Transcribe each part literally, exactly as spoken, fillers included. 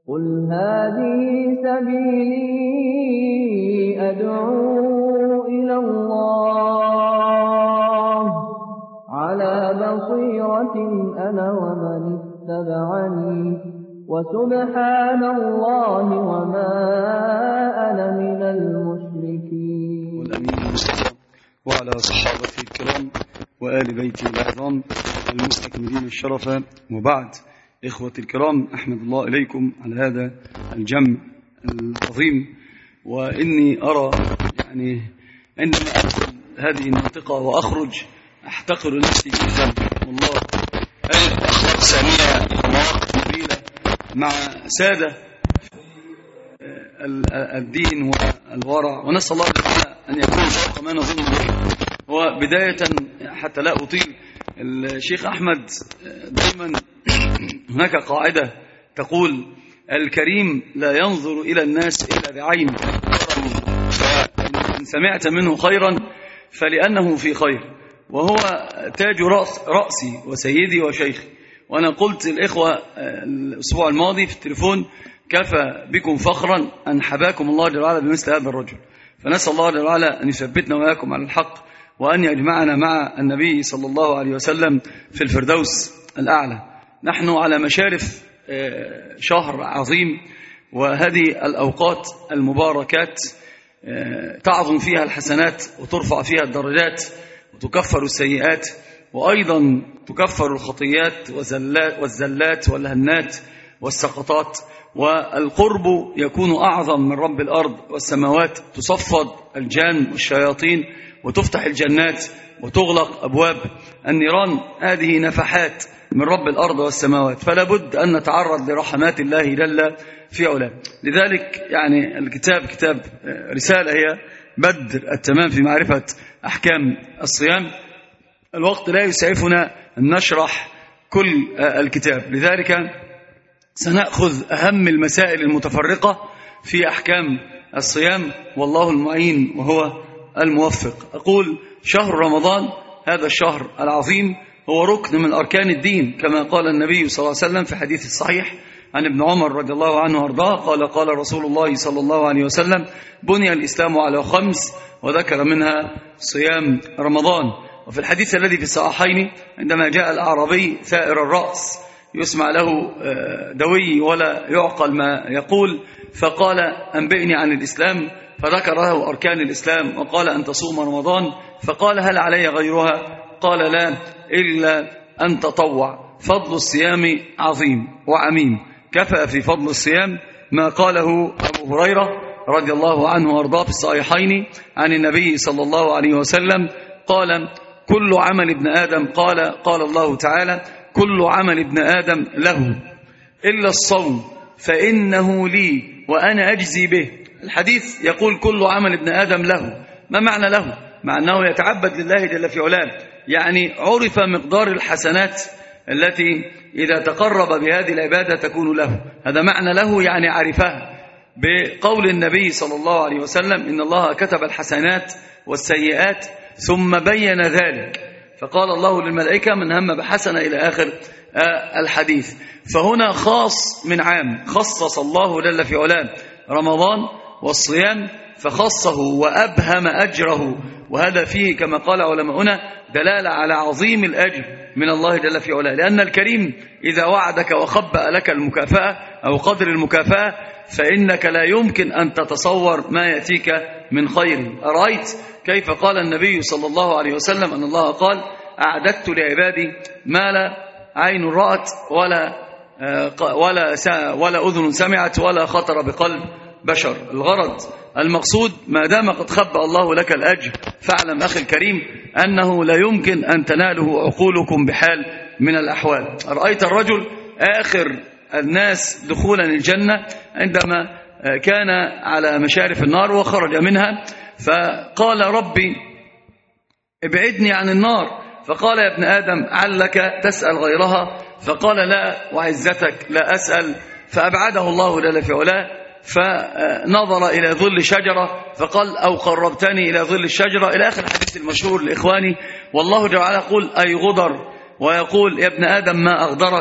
قل هذه سبيلي أدعو إلى الله على بصيرة أنا ومن اتبعني وسبحان الله وما أنا من المشركين. والأمين المصطفى وعلى صحابته الكرام وآل بيته العظام المستكملين الشرف، وبعد. إخوتي الكرام، أحمد الله إليكم على هذا الجمع العظيم، وإني أرى يعني عندما أدخل هذه المنطقة وأخرج أحتقر نفسي جدا والله. هذه أخلاق سامية ومواقف نبيلة مع سادة الدين والورع، ونسأل الله أن يكون فوق ما نظن به. وبداية حتى لا أطيل، الشيخ أحمد دائما هناك قاعدة تقول: الكريم لا ينظر إلى الناس إلا بعين، فإن سمعت منه خيرا فلأنه في خير، وهو تاج رأس رأسي وسيدي وشيخي. وأنا قلت الإخوة الأسبوع الماضي في التليفون: كفى بكم فخرا أن حباكم الله جل وعلا بمثل هذا الرجل. فنسأل الله جل وعلا أن يثبتنا وإياكم على الحق، وأن يجمعنا مع النبي صلى الله عليه وسلم في الفردوس الأعلى. نحن على مشارف شهر عظيم، وهذه الأوقات المباركات تعظم فيها الحسنات وترفع فيها الدرجات وتكفر السيئات، وأيضا تكفر الخطيات والزلات والهنات والسقطات، والقرب يكون أعظم من رب الأرض والسماوات. تصفد الجان والشياطين وتفتح الجنات وتغلق أبواب النيران. هذه نفحات من رب الأرض والسماوات، فلا بد أن نتعرض لرحمات الله جل في علاه. لذلك يعني الكتاب كتاب رسالة هي بدر التمام في معرفة أحكام الصيام. الوقت لا يسعفنا أن نشرح كل الكتاب، لذلك سنأخذ أهم المسائل المتفرقة في أحكام الصيام، والله المعين وهو الموفق. أقول: شهر رمضان هذا الشهر العظيم هو ركن من أركان الدين، كما قال النبي صلى الله عليه وسلم في حديث الصحيح عن ابن عمر رضي الله عنه وارضاه قال: قال رسول الله صلى الله عليه وسلم: بني الإسلام على خمس، وذكر منها صيام رمضان. وفي الحديث الذي في الصحيحين عندما جاء الأعرابي ثائر الرأس يسمع له دوي ولا يعقل ما يقول، فقال: أنبئني عن الإسلام، فذكر له أركان الإسلام وقال: أن تصوم رمضان. فقال: هل علي غيرها؟ قال: لا، إلا أن تطوع. فضل الصيام عظيم وعميم، كفى في فضل الصيام ما قاله أبو هريرة رضي الله عنه وارضاه في الصحيحين عن النبي صلى الله عليه وسلم قال: كل عمل ابن آدم قال قال الله تعالى: كل عمل ابن آدم له إلا الصوم فإنه لي وأنا أجزي به. الحديث يقول كل عمل ابن آدم له. ما معنى له؟ مع أنه يتعبد لله جل في علاه، يعني عرف مقدار الحسنات التي إذا تقرب بهذه العبادة تكون له. هذا معنى له، يعني عرفها بقول النبي صلى الله عليه وسلم: إن الله كتب الحسنات والسيئات ثم بين ذلك، فقال الله للملائكة: من هم بحسنة إلى آخر الحديث. فهنا خاص من عام، خصص الله جل في علاه رمضان والصيام فخصه وأبهم أجره، وهذا فيه كما قال علماؤنا دلالة على عظيم الأجر من الله جل في علاه، لأن الكريم إذا وعدك وخبأ لك المكافأة أو قدر المكافأة فإنك لا يمكن أن تتصور ما يأتيك من خير. أرأيت كيف قال النبي صلى الله عليه وسلم أن الله قال: أعددت لعبادي ما لا عين رأت ولا ولا ولا أذن سمعت ولا خطر بقلب بشر. الغرض المقصود ما دام قد خبأ الله لك الأجر، فاعلم أخي الكريم أنه لا يمكن أن تناله عقولكم بحال من الأحوال. رأيت الرجل آخر الناس دخولا الجنة عندما كان على مشارف النار وخرج منها، فقال: ربي ابعدني عن النار. فقال: يا ابن آدم علك تسأل غيرها؟ فقال: لا وعزتك لا أسأل. فأبعده الله جل في علاه، فنظر إلى ظل شجرة فقال: أو قربتني إلى ظل الشجرة، إلى آخر الحديث المشهور لإخواني. والله جل وعلا يقول: أي غدر، ويقول: يا ابن آدم ما أغدرك.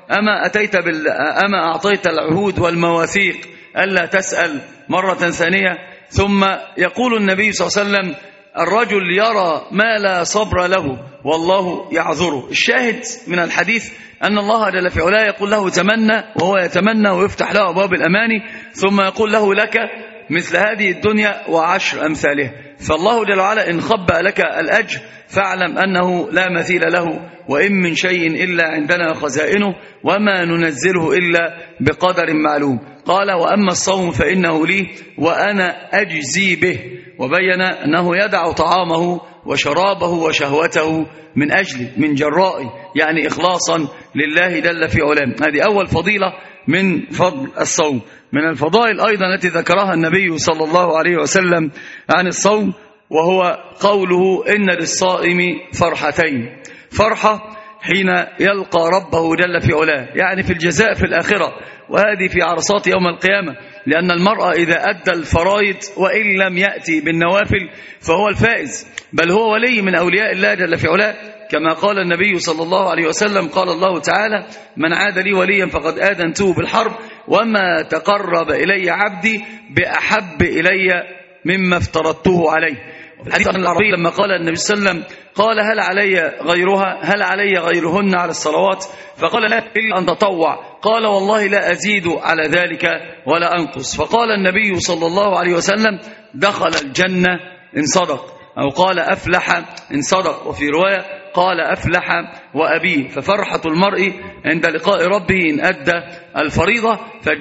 أما أتيت بال أما أعطيت العهود والمواثيق ألا تسأل مرة ثانية؟ ثم يقول النبي صلى الله عليه وسلم الرجل يرى ما لا صبر له والله يعذره. الشاهد من الحديث أن الله جل في علاه يقول له تمنى، وهو يتمنى ويفتح له أبواب الأماني، ثم يقول له لك مثل هذه الدنيا وعشر أمثالها. فالله جل وعلا إن خبأ لك الأجر فاعلم أنه لا مثيل له، وإن من شيء إلا عندنا خزائنه وما ننزله إلا بقدر معلوم. قال وأما الصوم فإنه لي وأنا أجزي به، وبين أنه يدع طعامه وشرابه وشهوته من أجل من جرائي، يعني إخلاصا لله جل في علام. هذه أول فضيلة من فضل الصوم. من الفضائل أيضا التي ذكرها النبي صلى الله عليه وسلم عن الصوم وهو قوله إن للصائم فرحتين: فرحة حين يلقى ربه جل في علاه، يعني في الجزاء في الآخرة، وهذه في عرصات يوم القيامة، لأن المرأة إذا أدى الفرائض وإن لم يأتي بالنوافل فهو الفائز، بل هو ولي من أولياء الله جل في علاه، كما قال النبي صلى الله عليه وسلم قال الله تعالى من عاد لي وليا فقد آذنته بالحرب وما تقرب إلي عبدي بأحب إلي مما افترضته عليه. الحديث عن العربي لما قال النبي صلى الله عليه وسلم قال هل علي غيرها هل علي غيرهن على الصلوات؟ فقال لا إلا أن تطوع. قال والله لا أزيد على ذلك ولا أنقص. فقال النبي صلى الله عليه وسلم دخل الجنة إن صدق، أو قال أفلح إن صدق، وفي رواية قال أفلح وأبيه. ففرحة المرء عند لقاء ربه إن أدى الفريضة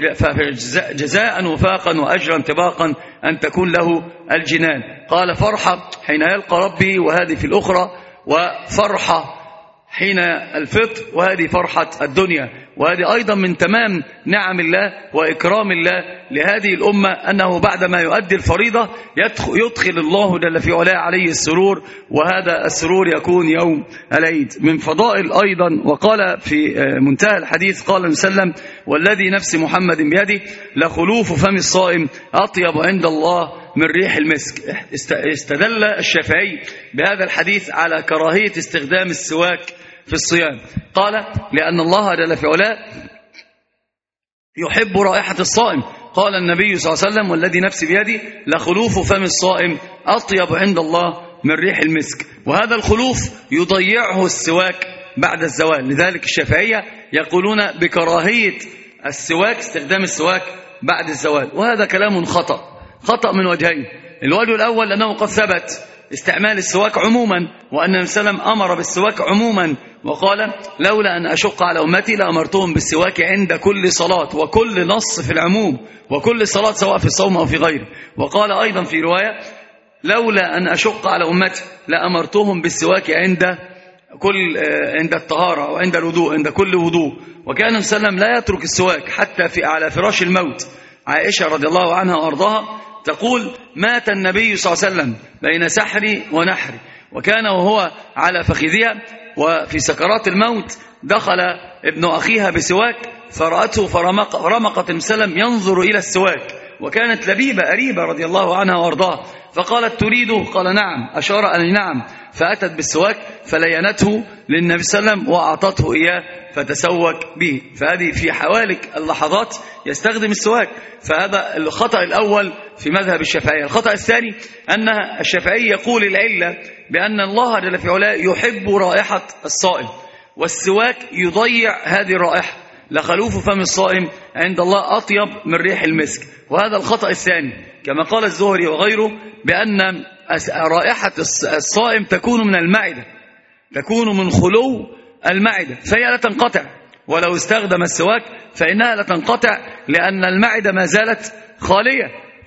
فجزاء وفاقا وأجرا طباقا أن تكون له الجنان. قال فرحة حين يلقى ربه، وهذه في الأخرى، وفرحة حين الفطر، وهذه فرحة الدنيا. وهذه أيضا من تمام نعم الله وإكرام الله لهذه الأمة أنه بعدما يؤدي الفريضة يدخل الله جل في علاه عليه السرور، وهذا السرور يكون يوم العيد. من فضائل أيضا، وقال في منتهى الحديث قال النبي صلى الله عليه وسلم والذي نفس محمد بيده لخلوف فم الصائم أطيب عند الله من ريح المسك. استدل الشافعي بهذا الحديث على كراهية استخدام السواك في الصيام. قال لأن الله جل في علاه يحب رائحة الصائم. قال النبي صلى الله عليه وسلم والذي نفسي بيده لخلوف فم الصائم أطيب عند الله من ريح المسك. وهذا الخلوف يضيعه السواك بعد الزوال، لذلك الشافعية يقولون بكراهية السواك، استخدام السواك بعد الزوال، وهذا كلام خطأ خطأ من وجهين. الوجه الأول أنه قد ثبت استعمال السواك عموما، وأن النبي صلى الله عليه وسلم أمر بالسواك عموما، وقال لولا أن أشق على أمتي لأمرتهم بالسواك عند كل صلاة، وكل نص في العموم، وكل صلاة سواء في الصوم أو في غيره. وقال أيضا في رواية لولا أن أشق على أمتي لأمرتهم بالسواك عند كل عند الطهارة وعند الوضوء، عند كل وضوء. وكان النبي صلى الله عليه وسلم لا يترك السواك حتى في على فراش الموت. عائشة رضي الله عنها وأرضاها تقول مات النبي صلى الله عليه وسلم بين سحري ونحري، وكان وهو على فخذها وفي سكرات الموت دخل ابن أخيها بسواك فرأته فرمق رمقت المسلم ينظر إلى السواك، وكانت لبيبة قريبة رضي الله عنها وارضاها، فقالت تريده؟ قال نعم، أشار أن نعم، فأتت بالسواك فلينته للنبي صلى الله عليه وسلم وأعطته إياه فتسوك به. فهذه في حوالك اللحظات يستخدم السواك. فهذا الخطأ الأول في مذهب الشافعية. الخطأ الثاني أن الشافعي يقول العلة بأن الله جل في علاه يحب رائحة الصائم، والسواك يضيع هذه الرائحة، لخلوف فم الصائم عند الله أطيب من ريح المسك. وهذا الخطأ الثاني، كما قال الزهري وغيره بأن رائحة الصائم تكون من المعدة، تكون من خلو المعدة، فهي لا تنقطع، ولو استخدم السواك فإنها لا تنقطع لأن المعدة ما زالت خالية.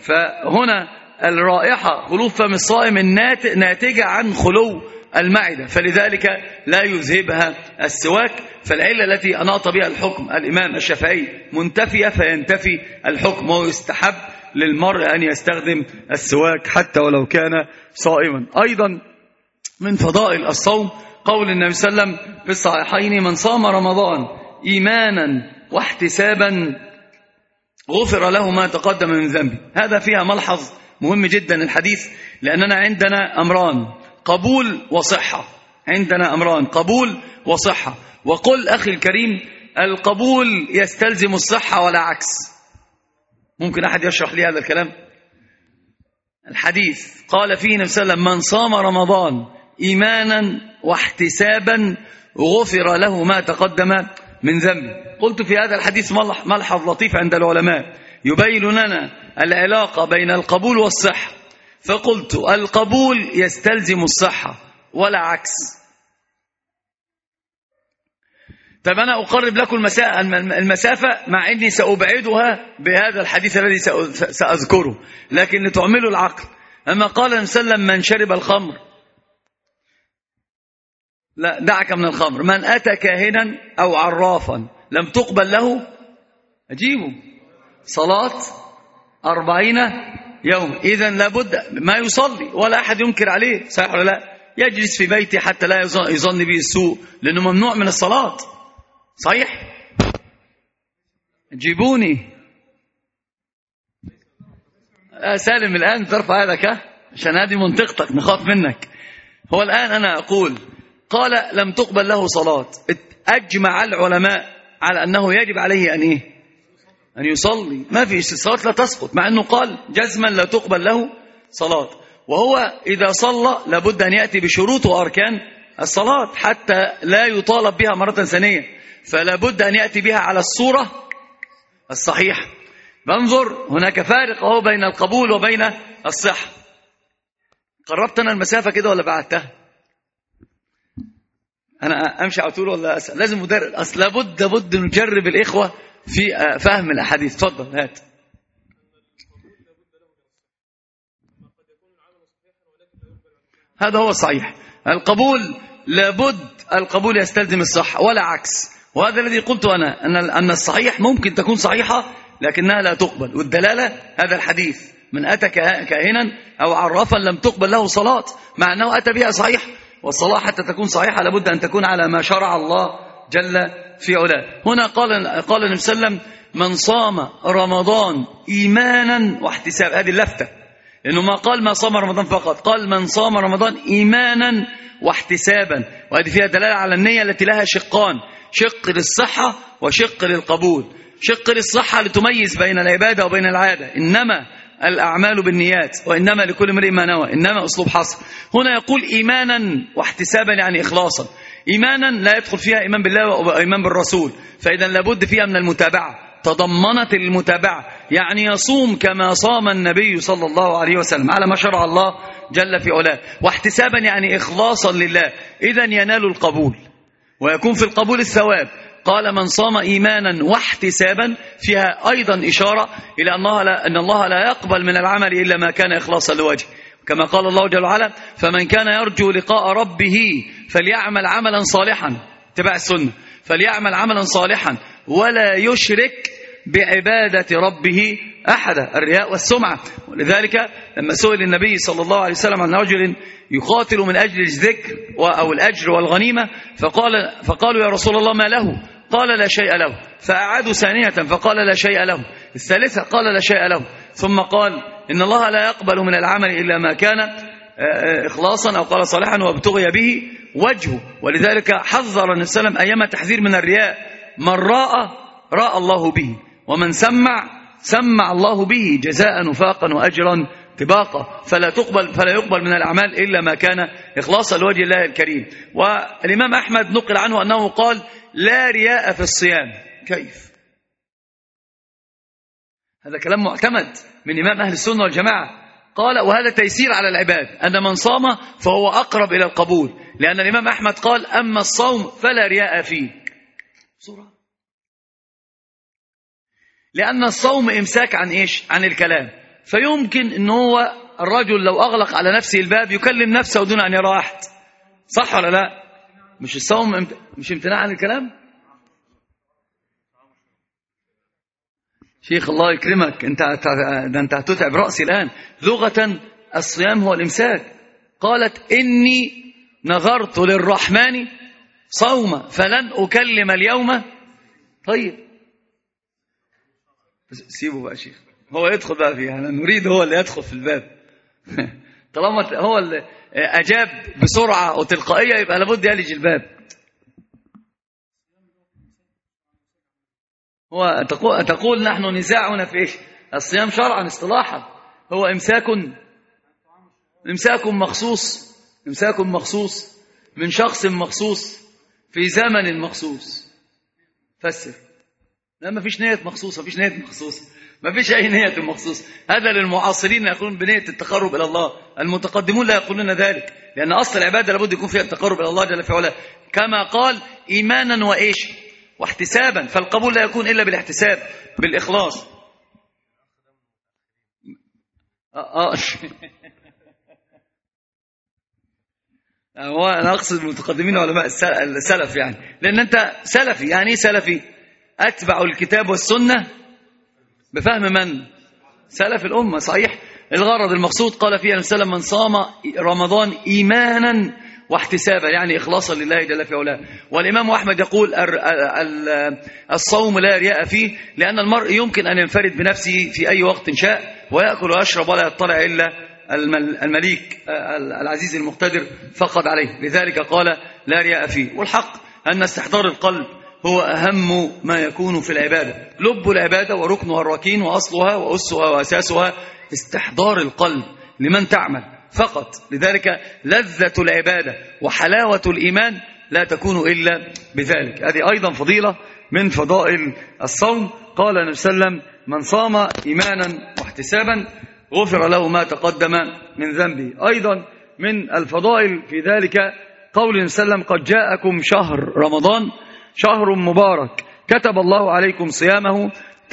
فهنا الرائحة خلوف فم الصائم ناتجة عن خلو المعدة، فلذلك لا يذهبها السواك. فالعلة التي أناط بها الحكم الإمام الشافعي منتفية، فينتفي الحكم، ويستحب للمرء أن يستخدم السواك حتى ولو كان صائما. أيضا من فضائل الصوم قول النبي صلى الله عليه وسلم في الصحيحين من صام رمضان إيمانا واحتسابا غفر له ما تقدم من ذنبه. هذا فيها ملحظ مهم جدا الحديث، لأننا عندنا أمران قبول وصحة، عندنا أمران قبول وصحة. وقل أخي الكريم القبول يستلزم الصحة ولا عكس؟ ممكن أحد يشرح لي هذا الكلام؟ الحديث قال فيه النبي صلى الله عليه وسلم: من صام رمضان إيمانا واحتسابا غفر له ما تقدم من ذنبه. قلت في هذا الحديث ملحظ لطيف عند العلماء يبين لنا العلاقة بين القبول والصحة، فقلت القبول يستلزم الصحة ولا عكس. طب أنا أقرب لكم المسافة مع أني سأبعدها بهذا الحديث الذي سأذكره، لكن لتعملوا العقل. أما قال النبي صلى الله عليه وسلم: من شرب الخمر، لا دعك من الخمر، من أتى كاهنا أو عرافا لم تقبل له أجيبه صلاة أربعين يوم. إذن لابد ما يصلي ولا أحد ينكر عليه، صحيح ولا لا؟ يجلس في بيته حتى لا يظن به السوء، لأنه ممنوع من الصلاة. صحيح؟ جيبوني آه سالم الآن ترفع يدك عشان هذه منطقتك، نخاف منك. هو الآن أنا أقول قال لم تقبل له صلاة، أجمع العلماء على أنه يجب عليه أن إيه؟ أن يصلي، ما في الصلاة لا تسقط، مع أنه قال جزما لا تقبل له صلاة. وهو إذا صلى لابد أن يأتي بشروط وأركان الصلاة حتى لا يطالب بها مرة ثانية، فلا بد أن يأتي بها على الصورة الصحيحة. بنظر هناك فارق أهو بين القبول وبين الصحة. قربت أنا المسافة كده ولا بعدتها؟ أنا أمشي على طول ولا أسأل؟ لازم مدرب، أصل لابد بد نجرب الإخوة في فهم الأحاديث. تفضل هات. هذا هو الصحيح، القبول لابد القبول يستلزم الصحة ولا عكس. وهذا الذي قلت أنا أن أن الصحيح ممكن تكون صحيحة لكنها لا تقبل، والدلالة هذا الحديث: من أتى كاهنا أو عرافا لم تقبل له صلاة، مع أنه أتى بها صحيح. والصلاة حتى تكون صحيحة لابد أن تكون على ما شرع الله جل في علاه. هنا قال قال النبي صلى الله عليه وسلم: من صام رمضان إيمانا واحتسابا. هذه اللفتة، لأنه ما قال ما صام رمضان فقط، قال من صام رمضان إيمانا واحتسابا. وهذه فيها دلالة على النية التي لها شقان: شق للصحة وشق للقبول. شق للصحة لتميز بين العبادة وبين العادة، إنما الأعمال بالنيات وإنما لكل امرئ ما نوى، إنما أسلوب حصر. هنا يقول إيمانا واحتسابا يعني إخلاصا. إيمانا لا يدخل فيها إيمان بالله وإيمان بالرسول، فإذا لابد فيها من المتابعة، تضمنت المتابعة، يعني يصوم كما صام النبي صلى الله عليه وسلم على ما شرع الله جل في علاه. واحتسابا يعني إخلاصا لله، إذا ينال القبول ويكون في القبول الثواب. قال من صام إيمانا واحتسابا، فيها أيضا إشارة إلى أن الله لا, أن الله لا يقبل من العمل إلا ما كان إخلاصا لوجهه، كما قال الله جل وعلا: فمن كان يرجو لقاء ربه فليعمل عملا صالحا، اتباع السنة، فليعمل عملا صالحا ولا يشرك بعبادة ربه أحدا، الرياء والسمعة. ولذلك لما سئل النبي صلى الله عليه وسلم عن رجل يقاتل من أجل الذكر أو الأجر والغنيمة، فقال فقالوا يا رسول الله ما له؟ قال لا شيء له. فأعادوا ثانية فقال لا شيء له. الثالثة قال لا شيء له. ثم قال إن الله لا يقبل من العمل إلا ما كان إخلاصا أو قال صالحا وابتغي به وجهه. ولذلك حذر النبي صلى الله عليه وسلم أيما تحذير من الرياء: من راء راء الله به، ومن سمع سمع الله به جزاء وفاقا وأجرا طباقا. فلا تقبل فلا يقبل من الأعمال إلا ما كان إخلاصا لوجه الله الكريم. والإمام أحمد نقل عنه أنه قال: لا رياء في الصيام. كيف؟ هذا كلام معتمد من إمام أهل السنة والجماعة. قال: وهذا تيسير على العباد، أن من صام فهو أقرب إلى القبول، لأن الإمام أحمد قال: أما الصوم فلا رياء فيه. بسرعة. لأن الصوم إمساك عن إيش؟ عن الكلام، فيمكن أن هو الرجل لو أغلق على نفسه الباب يكلم نفسه دون أن يرى أحد. صح ولا لا؟ مش الصوم مش امتناع عن الكلام؟ شيخ الله يكرمك، انت ده انت هتتعب رأسي الآن. لغة الصيام هو الإمساك. قالت: إني نظرت للرحمن صوما فلن أكلم اليوم. طيب سيبه بقى شيخ، هو يدخل بقى فيها، أنا نريد هو اللي يدخل في الباب. طالما هو اللي أجاب بسرعة وتلقائية يبقى لابد يلج الباب. وتقول تقول نحن نزاعنا في إيش؟ الصيام شرعا اصطلاحا هو إمساك إمساك مخصوص إمساك مخصوص من شخص مخصوص في زمن مخصوص. فسر. لا ما فيش نية مخصوصة، ما فيش نية مخصوصة، ما فيش أي نية مخصوصة. هذا للمعاصرين يقولون بنية التقرب إلى الله، المتقدمون لا يقولون ذلك، لأن أصل العبادة لابد يكون فيها التقرب إلى الله جل في علاه، كما قال إيمانا وإيش واحتسابا، فالقبول لا يكون إلا بالاحتساب بالإخلاص. آه آه هو أنا أقصد المتقدمين علماء السلف، يعني لأن أنت سلفي. يعني إيه سلفي؟ أتبع الكتاب والسنة بفهم من؟ سلف الأمة. صحيح. الغرض المقصود قال فيه النبي من صام رمضان إيمانا واحتسابا، يعني إخلاصا لله جل في علاه. والإمام أحمد يقول الصوم لا رياء فيه، لأن المرء يمكن أن ينفرد بنفسه في أي وقت شاء ويأكل ويشرب ولا يطلع إلا المليك العزيز المقتدر فقد عليه، لذلك قال لا رياء فيه. والحق أن استحضار القلب هو أهم ما يكون في العبادة، لب العبادة وركنها الركين وأصلها وأسها وأساسها استحضار القلب لمن تعمل فقط. لذلك لذة العبادة وحلاوة الإيمان لا تكون إلا بذلك. هذه أيضا فضيلة من فضائل الصوم. قال النبي صلى الله عليه وسلم من صام إيمانا واحتسابا غفر له ما تقدم من ذنبه. أيضا من الفضائل في ذلك قول النبي صلى الله عليه وسلم قد جاءكم شهر رمضان شهر مبارك كتب الله عليكم صيامه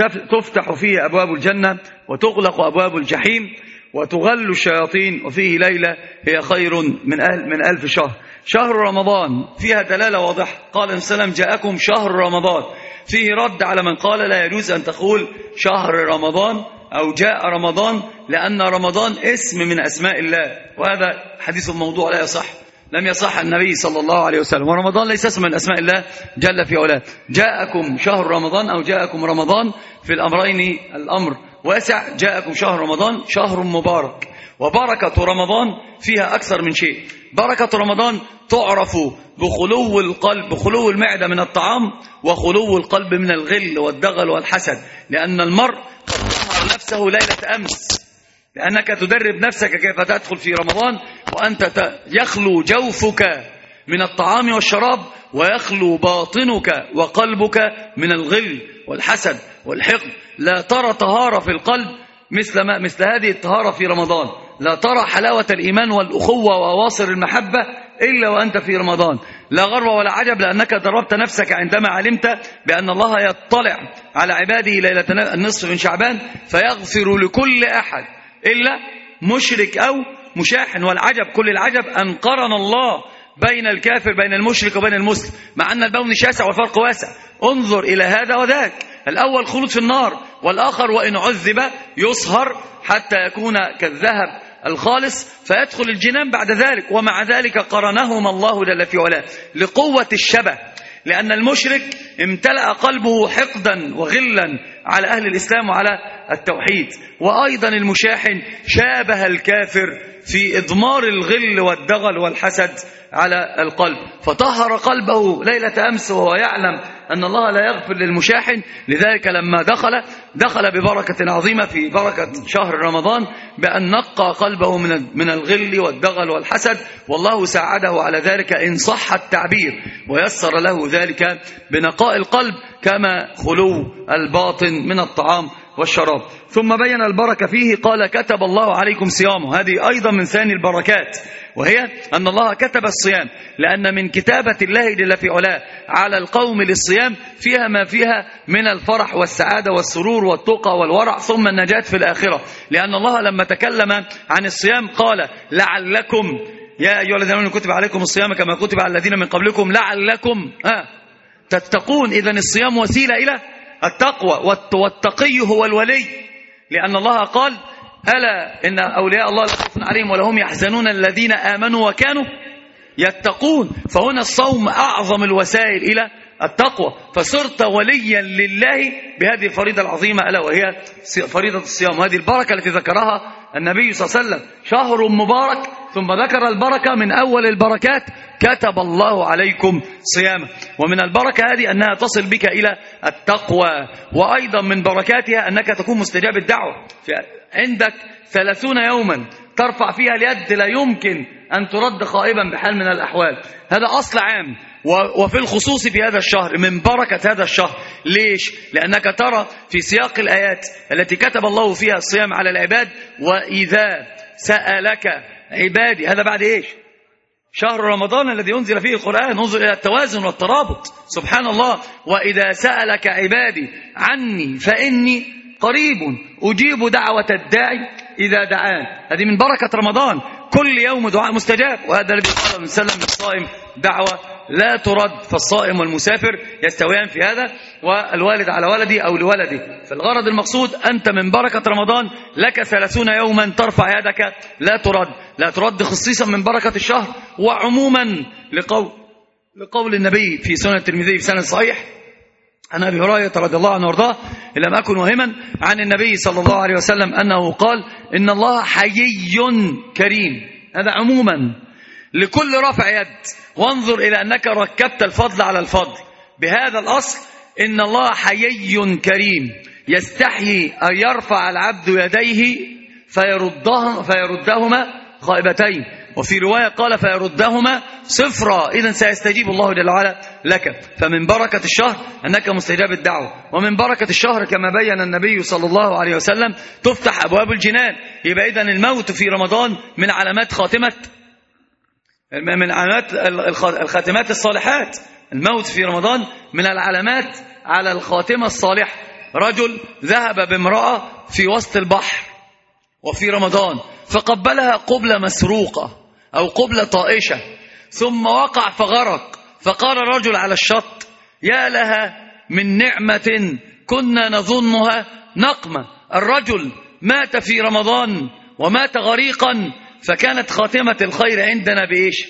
تفتح فيه أبواب الجنة وتغلق أبواب الجحيم وتغل الشياطين وفيه ليلة هي خير من أهل من ألف شهر. شهر رمضان فيها دلالة واضحة. قال النبي صلى الله عليه وسلم جاءكم شهر رمضان، فيه رد على من قال لا يجوز أن تقول شهر رمضان أو جاء رمضان، لأن رمضان اسم من أسماء الله، وهذا حديث موضوع لا يصح، لم يصح النبي صلى الله عليه وسلم. ورمضان ليس اسم من أسماء الله جل في علاه. جاءكم شهر رمضان أو جاءكم رمضان في الأمرين الأمر واسع. جاءكم شهر رمضان شهر مبارك، وبركة رمضان فيها أكثر من شيء. بركة رمضان تعرف بخلو القلب، بخلو المعدة من الطعام وخلو القلب من الغل والدغل والحسد، لأن المرء قد طهر نفسه ليلة أمس، لأنك تدرب نفسك كيف تدخل في رمضان وأنت يخلو جوفك من الطعام والشراب ويخلو باطنك وقلبك من الغل والحسد والحقد. لا ترى طهارة في القلب مثل ما مثل هذه الطهارة في رمضان، لا ترى حلاوة الإيمان والأخوة وأواصر المحبة إلا وأنت في رمضان. لا غرو ولا عجب، لأنك دربت نفسك عندما علمت بأن الله يطلع على عباده ليلة النصف من شعبان فيغفر لكل أحد إلا مشرك أو مشاحن. والعجب كل العجب أن قرن الله بين الكافر بين المشرك وبين المسلم، مع أن البون شاسع والفرق واسع. انظر إلى هذا وذاك، الأول خلود في النار، والآخر وإن عذب يصهر حتى يكون كالذهب الخالص فيدخل الجنان بعد ذلك. ومع ذلك قرنهما الله جل في علاه لقوة الشبه، لأن المشرك امتلأ قلبه حقدا وغلا على أهل الإسلام وعلى التوحيد، وأيضا المشاحن شابه الكافر في إضمار الغل والدغل والحسد على القلب، فطهر قلبه ليلة أمس وهو يعلم أن الله لا يغفر للمشاحن. لذلك لما دخل دخل ببركة عظيمة في بركة شهر رمضان بأن نقى قلبه من من الغل والدغل والحسد، والله ساعده على ذلك إن صح التعبير، ويسر له ذلك بنقاء القلب كما خلو الباطن من الطعام والشراب. ثم بين البركة فيه قال كتب الله عليكم صيامه. هذه أيضا من ثاني البركات، وهي أن الله كتب الصيام، لأن من كتابة الله جل في علاه على القوم للصيام فيها ما فيها من الفرح والسعادة والسرور والتقى والورع ثم النجاة في الآخرة. لأن الله لما تكلم عن الصيام قال لعلكم يا أيها الذين آمنوا كتب عليكم الصيام كما كتب على الذين من قبلكم لعلكم آه تتقون. إذن الصيام وسيلة إلى التقوى، والتقي هو الولي، لأن الله قال ألا إن أولياء الله لا خوف عليهم ولا هم يحزنون الذين آمنوا وكانوا يتقون. فهنا الصوم أعظم الوسائل إلى التقوى، فصرت وليا لله بهذه الفريضة العظيمة ألا وهي فريضة الصيام. وهذه البركة التي ذكرها النبي صلى الله عليه وسلم شهر مبارك ثم ذكر البركة من أول البركات كتب الله عليكم صيامه. ومن البركة هذه أنها تصل بك إلى التقوى، وأيضا من بركاتها أنك تكون مستجاب الدعوة. عندك ثلاثون يوما ترفع فيها اليد لا يمكن أن ترد خائبا بحال من الأحوال. هذا أصل عام، وفي الخصوص في هذا الشهر من بركة هذا الشهر. ليش؟ لأنك ترى في سياق الآيات التي كتب الله فيها الصيام على العباد: وإذا سألك عبادي. هذا بعد إيش؟ شهر رمضان الذي أنزل فيه القرآن. انظر إلى التوازن والترابط، سبحان الله. وإذا سألك عبادي عني فإني قريب أجيب دعوة الداعي إذا دعان. هذه من بركة رمضان، كل يوم دعاء مستجاب. وهذا الذي قال النبي صلى الله عليه وسلم: الصائم دعوة لا ترد. فالصائم والمسافر يستويان في هذا، والوالد على ولدي أو لولده. فالغرض المقصود أنت من بركة رمضان لك ثلاثون يوما ترفع يدك لا ترد. لا ترد خصيصا من بركة الشهر، وعموما لقول, لقول النبي في سنن الترمذي في سنة صحيح عن أبي هريرة رضي الله عنه وارضاه إن لم أكن وهما عن النبي صلى الله عليه وسلم أنه قال: إن الله حيي كريم. هذا عموما لكل رفع يد. وانظر إلى أنك ركبت الفضل على الفضل بهذا الأصل: إن الله حيي كريم يستحيي أن يرفع العبد يديه فيردهما, فيردهما خائبتين. وفي رواية قال: فيردهما صفرا. إذن سيستجيب الله جل وعلا لك. فمن بركة الشهر أنك مستجاب الدعوة. ومن بركة الشهر كما بين النبي صلى الله عليه وسلم تفتح أبواب الجنان. يبقى إذن الموت في رمضان من علامات خاتمة من علامات الخاتمات الصالحات. الموت في رمضان من العلامات على الخاتمة الصالحة. رجل ذهب بامرأة في وسط البحر وفي رمضان فقبلها قبلة مسروقة أو قبلة طائشة، ثم وقع فغرق. فقال الرجل على الشط: يا لها من نعمة كنا نظنها نقمة. الرجل مات في رمضان ومات غريقا، فكانت خاتمة الخير عندنا بإيش؟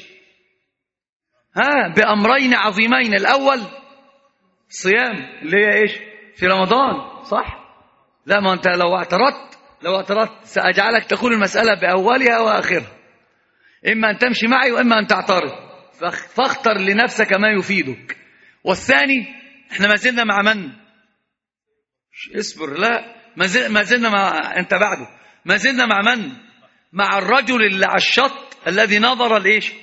ها بأمرين عظيمين. الأول صيام اللي هي إيش؟ في رمضان، صح؟ لا، ما أنت لو اعترضت لو اعترضت سأجعلك تقول المسألة بأولها وآخرها، إما أن تمشي معي وإما أن تعترض، فاختر لنفسك ما يفيدك. والثاني احنا ما زلنا مع من؟ اصبر، لا ما زلنا مع أنت بعده ما زلنا مع من؟ مع الرجل اللي على الشط الذي نظر لإيش؟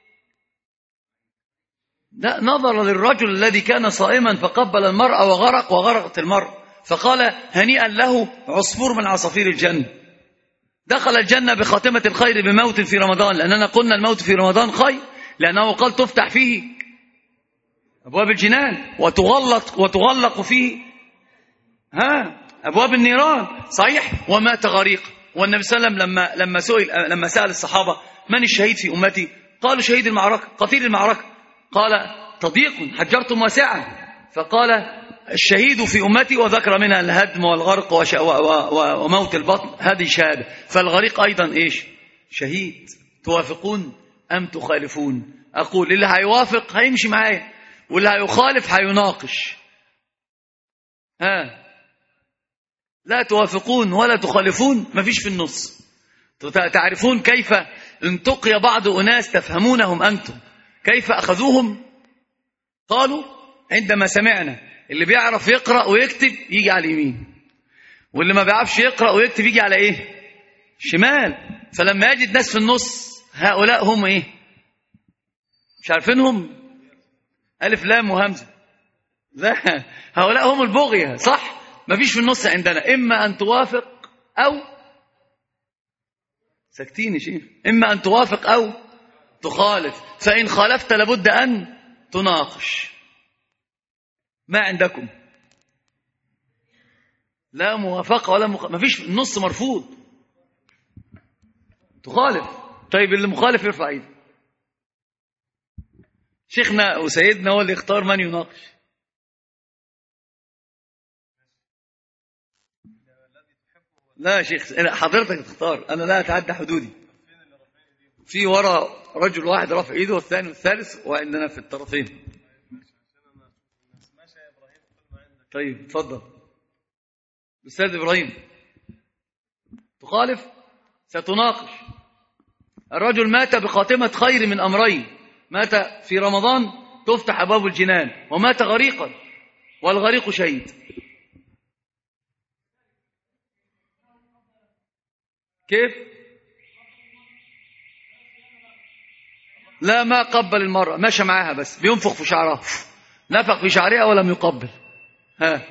لا، نظر للرجل الذي كان صائما فقبل المرأة وغرق وغرقت المرأة، فقال: هنيئا له عصفور من عصافير الجنة. دخل الجنة بخاتمة الخير بموت في رمضان، لأننا قلنا الموت في رمضان خير، لأنه قال: تفتح فيه أبواب الجنان وتغلق وتغلق فيه ها أبواب النيران، صحيح؟ ومات غريق. والنبي صلى الله عليه وسلم لما لما سئل لما سأل الصحابة: من الشهيد في أمتي؟ قالوا: شهيد المعركة، قتيل المعركة. قال: تضييق حجرتم واسعا. فقال: الشهيد في أمتي، وذكر منها الهدم والغرق وش... و... و... وموت البطن، هذه شهادة. فالغريق أيضا إيش؟ شهيد. توافقون أم تخالفون؟ أقول اللي هيوافق هيمشي معايا، واللي هيخالف هيناقش. ها لا توافقون ولا تخالفون، ما فيش في النص. تعرفون كيف انتقي بعض أناس تفهمونهم أنتم كيف أخذوهم؟ قالوا: عندما سمعنا اللي بيعرف يقرأ ويكتب يجي على اليمين، واللي ما بيعرفش يقرأ ويكتب يجي على إيه؟ شمال. فلما يجد ناس في النص، هؤلاء هم إيه؟ مش عارفينهم؟ ألف لام وهمزة. لا، هؤلاء هم البغية، صح؟ ما فيش في النص عندنا. إما أن توافق أو ساكتين شيء إما أن توافق أو تخالف. فإن خالفت لابد أن تناقش. ما عندكم لا موافقة ولا مخ... ما فيش النص مرفوض. تخالف. طيب اللي مخالف يرفع ايده. شيخنا وسيدنا هو اللي يختار من يناقش. لا شيخ، حضرتك تختار، انا لا اتعدى حدودي. في ورا رجل واحد رافع ايده والثاني والثالث، وعندنا في الطرفين. طيب اتفضل أستاذ إبراهيم. تخالف؟ ستناقش. الرجل مات بخاتمة خير من أمرين: مات في رمضان تفتح أبواب الجنان، ومات غريقا، والغريق شهيد. كيف؟ لا، ما قبل المرأة، ماشى معاها بس بينفخ في شعرها، نفخ في شعرها ولم يقبل. ها،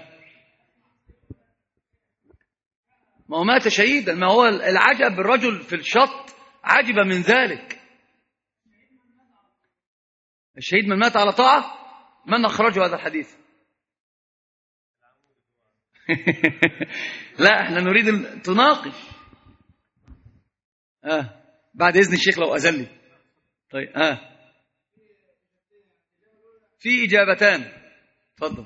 ما هو مات شهيدا. ما هو العجب الرجل في الشط عجب من ذلك. الشهيد من مات على طاعة. من أخرجه هذا الحديث؟ لا، احنا نريد أن تناقش. آه. بعد إذن الشيخ لو أذن لي. طيب آه. في إجابتان. تفضل.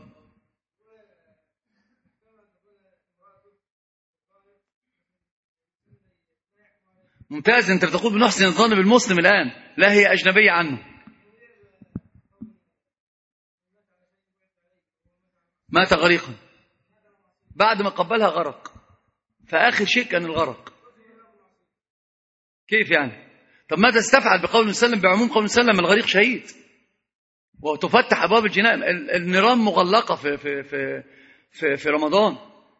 ممتاز. أنت بتقول بنحسن الظن بالمسلم الآن، لا هي أجنبية عنه. مات غريقا، بعد ما قبلها غرق، فآخر شيء كان الغرق. كيف يعني؟ طب ماذا استفعل بقول وسلم بعموم قول وسلم الغريق شهيد، وتفتح أبواب الجنان، النيران مغلقة في في في في, في رمضان.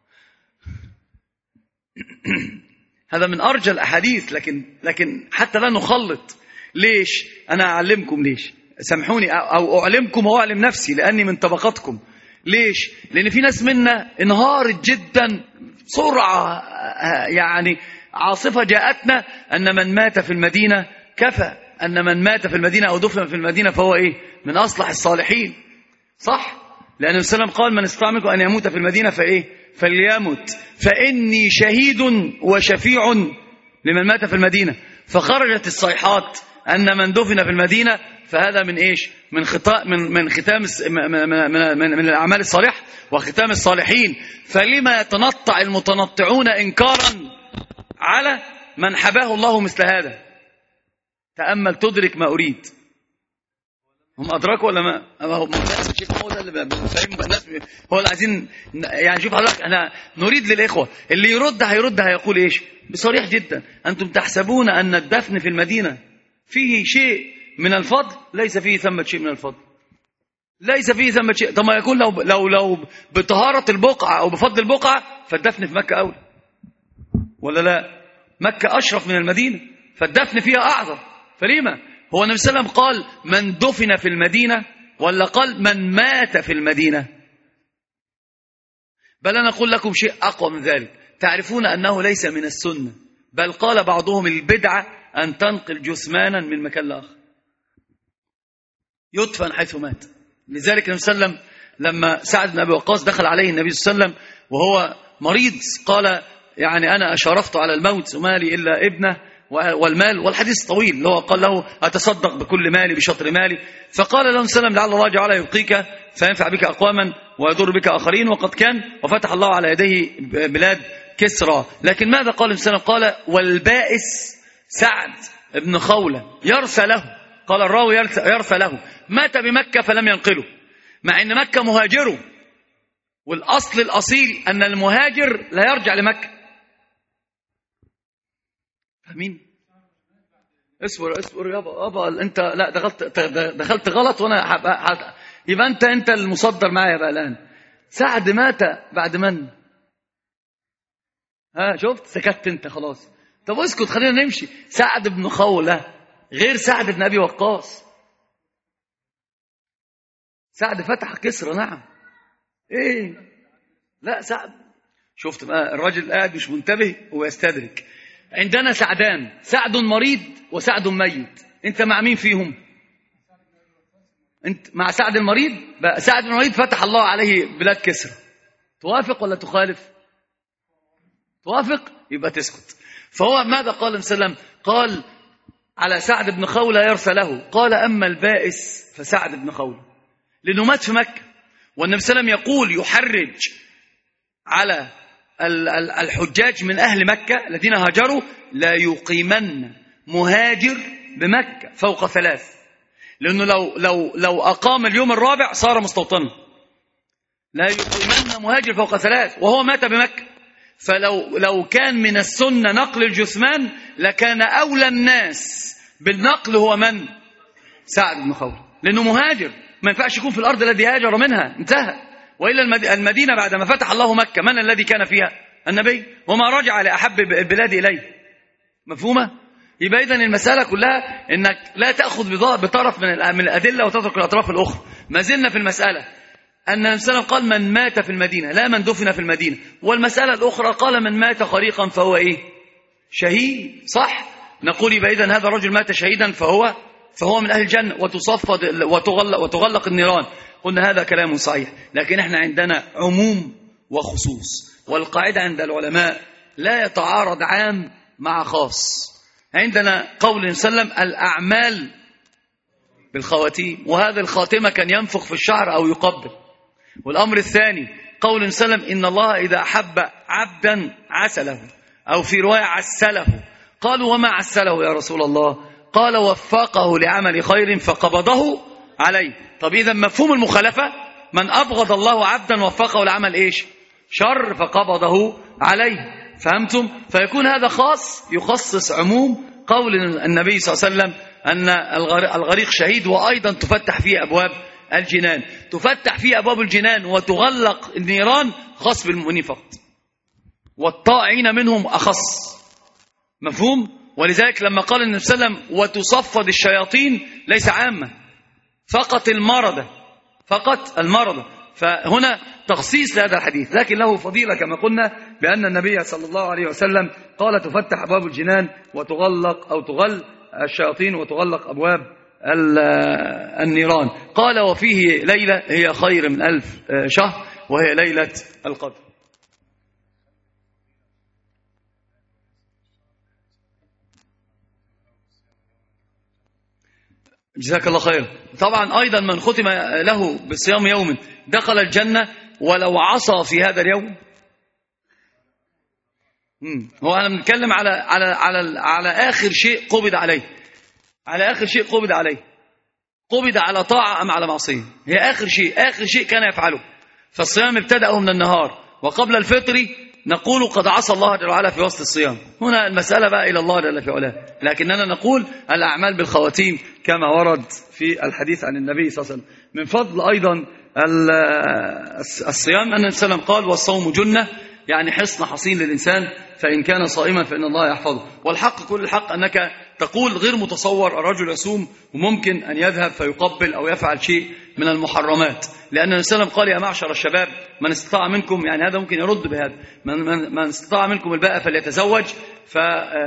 هذا من أرجى الأحاديث، لكن لكن حتى لا نخلط. ليش؟ أنا أعلمكم ليش، سامحوني، أو أعلمكم وأعلم نفسي لأني من طبقتكم. ليش؟ لأن في ناس منا انهارت جدا بسرعة، يعني عاصفة جاءتنا أن من مات في المدينة كفى، أن من مات في المدينة أو دفن في المدينة فهو إيه؟ من أصلح الصالحين. صح؟ لأن السلام قال: من استطاع منكم أن يموت في المدينة فإيه؟ فليمت، فإني شهيد وشفيع لمن مات في المدينة. فخرجت الصيحات أن من دفن في المدينة فهذا من إيش؟ من ختام من من ختام من, من, من, من الأعمال الصالحة وختام الصالحين. فلما يتنطع المتنطعون إنكارا على من حباه الله مثل هذا؟ تأمل تدرك ما أريد. هم أدركوا ولا ما؟ هو هو ده اللي بنفهم الناس، هو اللي عايزين يعني. شوف حضرتك، احنا نريد للإخوة اللي يرد هيرد هيقول إيش؟ بصريح جدا: أنتم تحسبون أن الدفن في المدينة فيه شيء من الفضل؟ ليس فيه ثمة شيء من الفضل، ليس فيه ثمة شيء. طب ما يكون لو لو لو بطهارة البقعة أو بفضل البقعة فالدفن في مكة أولى، ولا لا؟ مكة أشرف من المدينة، فالدفن فيها أعظم. فلما هو النبي صلى الله عليه وسلم قال من دفن في المدينة، ولا قال من مات في المدينة؟ بل أنا أقول لكم شيء أقوى من ذلك: تعرفون أنه ليس من السنة، بل قال بعضهم البدعة أن تنقل جثمانا من مكان لآخر، يدفن حيث مات. لذلك النبي صلى الله عليه وسلم لما سعد بن أبي وقاص دخل عليه النبي صلى الله عليه وسلم وهو مريض، قال: يعني أنا أشرفت على الموت ومالي إلا ابنه والمال، والحديث طويل، اللي هو قال له: أتصدق بكل مالي بشطر مالي. فقال له سلم: لعل الله جعل يبقيك فينفع بك أقواما ويضر بك آخرين، وقد كان، وفتح الله على يديه بلاد كسرى. لكن ماذا قال سلم؟ قال: والبائس سعد بن خولة يرثى له. قال الراوي: يرثى له، مات بمكة فلم ينقله، مع أن مكة مهاجره، والأصل الأصيل أن المهاجر لا يرجع لمكة. فاهمين؟ اصبر اصبر يابا يابا، انت لا دخلت دخلت غلط، وانا حب... يبقى انت انت المصدر معايا بقى الان. سعد مات بعد من؟ ها شفت؟ سكت انت خلاص. طب اسكت، خلينا نمشي. سعد بن خولة غير سعد بن ابي وقاص. سعد فتح كسرى، نعم. ايه لا سعد، شفت بقى الراجل قاعد مش منتبه ويستدرك. عندنا سعدان: سعد مريض وسعد ميت. انت مع مين فيهم؟ انت مع سعد المريض. بقى سعد المريض فتح الله عليه بلاد كسرى. توافق ولا تخالف؟ توافق، يبقى تسكت. فهو ماذا قال النبي صلى الله عليه وسلم؟ قال على سعد بن خولة يرثى له. قال: أما البائس فسعد بن خولة، لأنه مات في مكة، والنبي صلى الله عليه وسلم يقول يحرج على الحجاج من أهل مكة الذين هاجروا: لا يقيمن مهاجر بمكة فوق ثلاث، لأنه لو لو لو أقام اليوم الرابع صار مستوطنا. لا يقيمن مهاجر فوق ثلاث، وهو مات بمكة. فلو لو كان من السنة نقل الجثمان لكان أولى الناس بالنقل هو من؟ سعد بن خولة، لأنه مهاجر، ما ينفعش يكون في الأرض الذي هاجر منها، انتهى. وإلا المدينة بعد ما فتح الله مكة من الذي كان فيها؟ النبي، وما رجع لأحب البلاد إليه. مفهومة؟ يبقى إذن المسألة كلها إنك لا تأخذ بطرف من الأدلة وتترك الأطراف الأخرى. ما زلنا في المسألة أن النبي صلى الله عليه وسلم قال من مات في المدينة لا من دفن في المدينة، والمسألة الأخرى قال من مات خريقا فهو إيه؟ شهيد، صح؟ نقول يبقى إذن هذا الرجل مات شهيدا فهو فهو من أهل الجنة وتصفد وتغلق, وتغلق النيران. قلنا هذا كلام صحيح، لكن احنا عندنا عموم وخصوص، والقاعدة عند العلماء لا يتعارض عام مع خاص. عندنا قول سلم الأعمال بالخواتيم، وهذا الخاتمة كان ينفخ في الشعر أو يقبل. والأمر الثاني قول سلم إن الله إذا أحب عبدا عسله، أو في رواية عسله. قالوا وما عسله يا رسول الله؟ قال وفقه لعمل خير فقبضه عليه. طب إذا مفهوم المخالفة من أبغض الله عبدا وفقه لعمل إيش؟ شر فقبضه عليه. فهمتم؟ فيكون هذا خاص يخصص عموم قول النبي صلى الله عليه وسلم أن الغريق شهيد، وأيضا تفتح فيه أبواب الجنان، تفتح فيه أبواب الجنان وتغلق النيران، خاص بالمؤمنين فقط، والطائعين منهم أخص. مفهوم؟ ولذلك لما قال النبي صلى الله عليه وسلم وتصفد الشياطين ليس عامة، فقط المرضى، فقط المرضى. فهنا تخصيص لهذا الحديث، لكن له فضيلة كما قلنا بأن النبي صلى الله عليه وسلم قال تفتح أبواب الجنان وتغلق أو تغل الشياطين وتغلق أبواب النيران. قال وفيه ليلة هي خير من ألف شهر، وهي ليلة القدر. جزاك الله خير. طبعا أيضا من ختم له بصيام يوم دخل الجنة ولو عصى في هذا اليوم. هو أنا بنتكلم على على على على آخر شيء قبض عليه، على آخر شيء قبض عليه، قبض على طاعة أم على معصية؟ هي آخر شيء، آخر شيء كان يفعله. فالصيام ابتدأه من النهار، وقبل الفطر نقول قد عصى الله جل وعلا في وسط الصيام. هنا المسألة بقى إلى الله جل في علاه، لكننا نقول الأعمال بالخواتيم كما ورد في الحديث عن النبي صلى الله عليه وسلم. من فضل أيضا الصيام أن النبي صلى الله عليه وسلم قال والصوم جنة، يعني حصن حصين للإنسان، فإن كان صائما فإن الله يحفظه. والحق كل الحق أنك تقول غير متصور الرجل يصوم وممكن أن يذهب فيقبل أو يفعل شيء من المحرمات، لأن النبي صلى الله عليه وسلم قال يا معشر الشباب من استطاع منكم، يعني هذا ممكن يرد بهذا، من, من, من استطاع منكم الباءة فليتزوج ف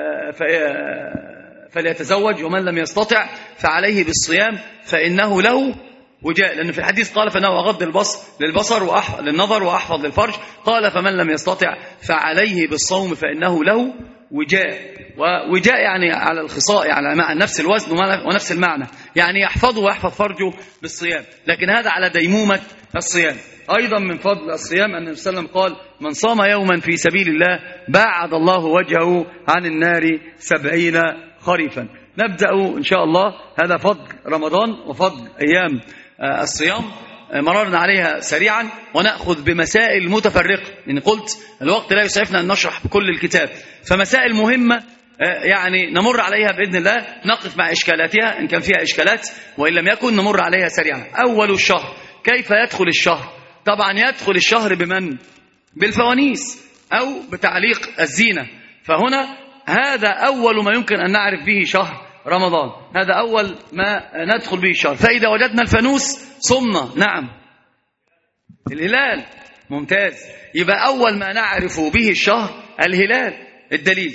فليتزوج، ومن لم يستطع فعليه بالصيام فإنه له وجاء. لأن في الحديث قال فإنه أغض البصر للبصر وأحفظ للنظر وأحفظ للفرج. قال فمن لم يستطع فعليه بالصوم فإنه له وجاء. ووجاء يعني على الخصاء، يعني مع نفس الوزن ونفس المعنى، يعني يحفظه ويحفظ فرجه بالصيام، لكن هذا على ديمومة الصيام. أيضا من فضل الصيام أن النبي صلى الله عليه وسلم قال من صام يوما في سبيل الله باعد الله وجهه عن النار سبعين خريفا. نبدأ إن شاء الله، هذا فضل رمضان وفضل أيام الصيام، مررنا عليها سريعا، ونأخذ بمسائل متفرقة. يعني قلت الوقت لا يسعفنا أن نشرح بكل الكتاب، فمسائل مهمة يعني نمر عليها بإذن الله، نقف مع إشكالاتها إن كان فيها إشكالات، وإن لم يكن نمر عليها سريعا. أول الشهر، كيف يدخل الشهر؟ طبعا يدخل الشهر بمن؟ بالفوانيس أو بتعليق الزينة. فهنا هذا أول ما يمكن أن نعرف به شهر رمضان، هذا أول ما ندخل به الشهر. فإذا وجدنا الفانوس صمنا. نعم، الهلال، ممتاز. يبقى أول ما نعرف به الشهر الهلال. الدليل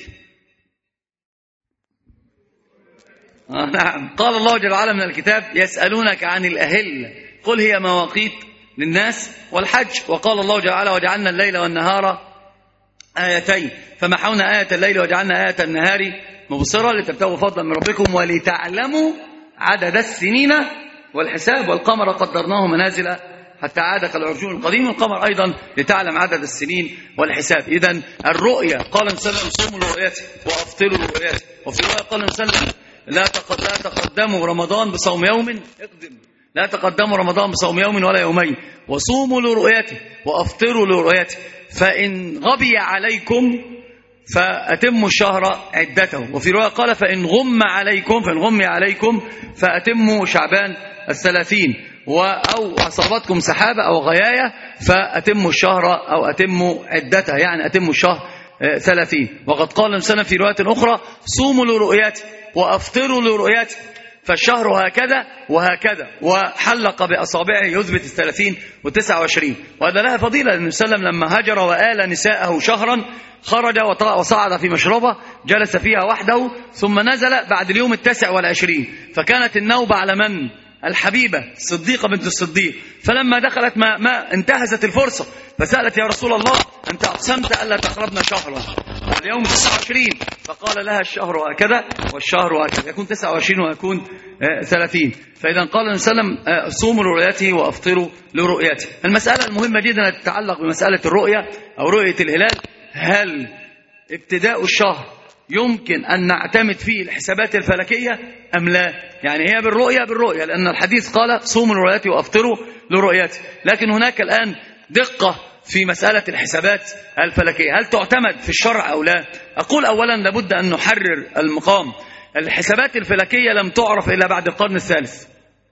آه نعم، قال الله جل وعلا من الكتاب يسألونك عن الأهلة قل هي مواقيت للناس والحج. وقال الله جل وعلا وجعلنا الليل والنهار آيتين فمحونا آية الليل وجعلنا آية النهار مبصرة لتبتغوا فضلا من ربكم ولتعلموا عدد السنين والحساب والقمر قدرناه منازل حتى عاد كالعرجون القديم. القمر أيضا لتعلم عدد السنين والحساب. إذن الرؤية قال النبي صلى الله عليه وسلم صوموا لرؤيته وأفطروا لرؤيته. وفي رواية قال النبي صلى الله عليه وسلم لا تقدموا رمضان بصوم يوم اقدم لا تقدموا رمضان بصوم يوم ولا يومين، وصوموا لرؤيته وأفطروا لرؤيته، فإن غبي عليكم فأتموا الشهر عدته. وفي رواية قال فإن غم عليكم فإن غمي عليكم فأتموا شعبان الثلاثين، أو أصابتكم سحابة أو غياية فأتموا الشهر أو أتموا عدته، يعني أتموا الشهر ثلاثين. وقد قال النبي في رواية أخرى صوموا لرؤيته وأفطروا لرؤيته، فالشهر هكذا وهكذا، وحلق بأصابعه يثبت الثلاثين والتسعة وعشرين. وهذا لها فضيلة. النبي صلى الله عليه وسلم لما هجر وآل نساءه شهرا خرج وصعد في مشربة جلس فيها وحده، ثم نزل بعد اليوم التاسع والعشرين، فكانت النوبة على من؟ الحبيبة الصديقة بنت الصديق. فلما دخلت ما, ما انتهزت الفرصة فسألت يا رسول الله أنت أقسمت ألا تقربنا شهرا اليوم تسعة وعشرين، فقال لها الشهر هكذا والشهر هكذا، يكون تسعة وعشرين ويكون ثلاثين. فإذا قال النبي صلى الله عليه وسلم صوموا لرؤيته وأفطروا لرؤيته. المسألة المهمة جدا تتعلق بمسألة الرؤية أو رؤية الهلال، هل ابتداء الشهر يمكن أن نعتمد فيه الحسابات الفلكية أم لا؟ يعني هي بالرؤية بالرؤية، لأن الحديث قال صوموا لرؤيته وأفطروا لرؤيته، لكن هناك الآن دقة في مسألة الحسابات الفلكية، هل تعتمد في الشرع أو لا؟ أقول أولا لابد أن نحرر المقام. الحسابات الفلكية لم تعرف إلا بعد القرن الثالث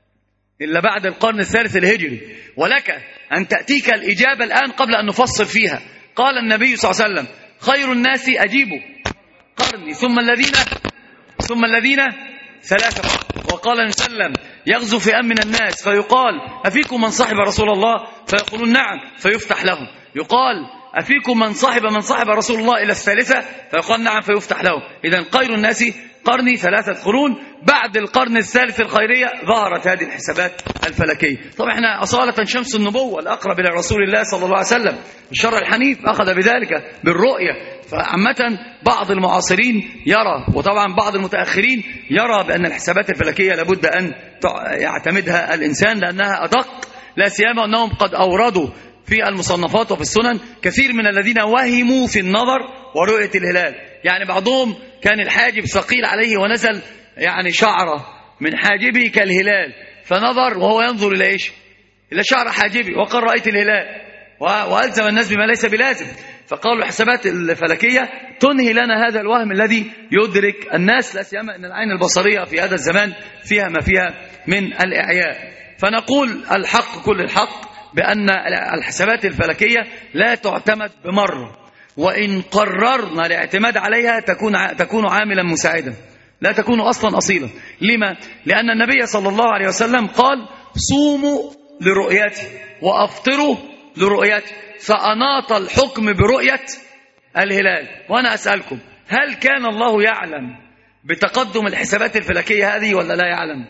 إلا بعد القرن الثالث الهجري، ولك أن تأتيك الإجابة الآن قبل أن نفصل فيها. قال النبي صلى الله عليه وسلم خير الناس أجيبوا قرني ثم الذين ثم الذين ثلاثة. وقال النبي صلى الله عليه وسلم يغزو فئام من الناس فيقال أفيكم من صاحب رسول الله؟ فيقولون نعم فيفتح لهم. يقال أفيكم من صاحب من صاحب رسول الله إلى الثالثة؟ فيقال نعم فيفتح لهم. إذن خير الناس قرني ثلاثة قرون. بعد القرن الثالث الخيرية ظهرت هذه الحسابات الفلكية. طبعا احنا أصالة شمس النبوة الأقرب إلى رسول الله صلى الله عليه وسلم، الشرع الحنيف أخذ بذلك بالرؤية. فعامة بعض المعاصرين يرى، وطبعا بعض المتأخرين يرى بأن الحسابات الفلكية لابد أن يعتمدها الإنسان لأنها أدق، لا سيما أنهم قد أوردوا في المصنفات وفي السنن كثير من الذين وهموا في النظر ورؤية الهلال. يعني بعضهم كان الحاجب ثقيل عليه ونزل يعني شعره من حاجبه كالهلال، فنظر وهو ينظر إلى إيش؟ إلى شعر حاجبه وقال رأيت الهلال، وألزم الناس بما ليس بلازم. فقالوا الحسابات الفلكية تنهي لنا هذا الوهم الذي يدرك الناس، لا سيما أن العين البصرية في هذا الزمان فيها ما فيها من الإعياء. فنقول الحق كل الحق بأن الحسابات الفلكية لا تعتمد بمرة، وإن قررنا الاعتماد عليها تكون تكون عاملا مساعدا، لا تكون أصلا أصيلا. لما؟ لأن النبي صلى الله عليه وسلم قال صوموا لرؤيته وأفطروا لرؤيته، فأناط الحكم برؤية الهلال. وأنا أسألكم هل كان الله يعلم بتقدم الحسابات الفلكية هذه ولا لا يعلم؟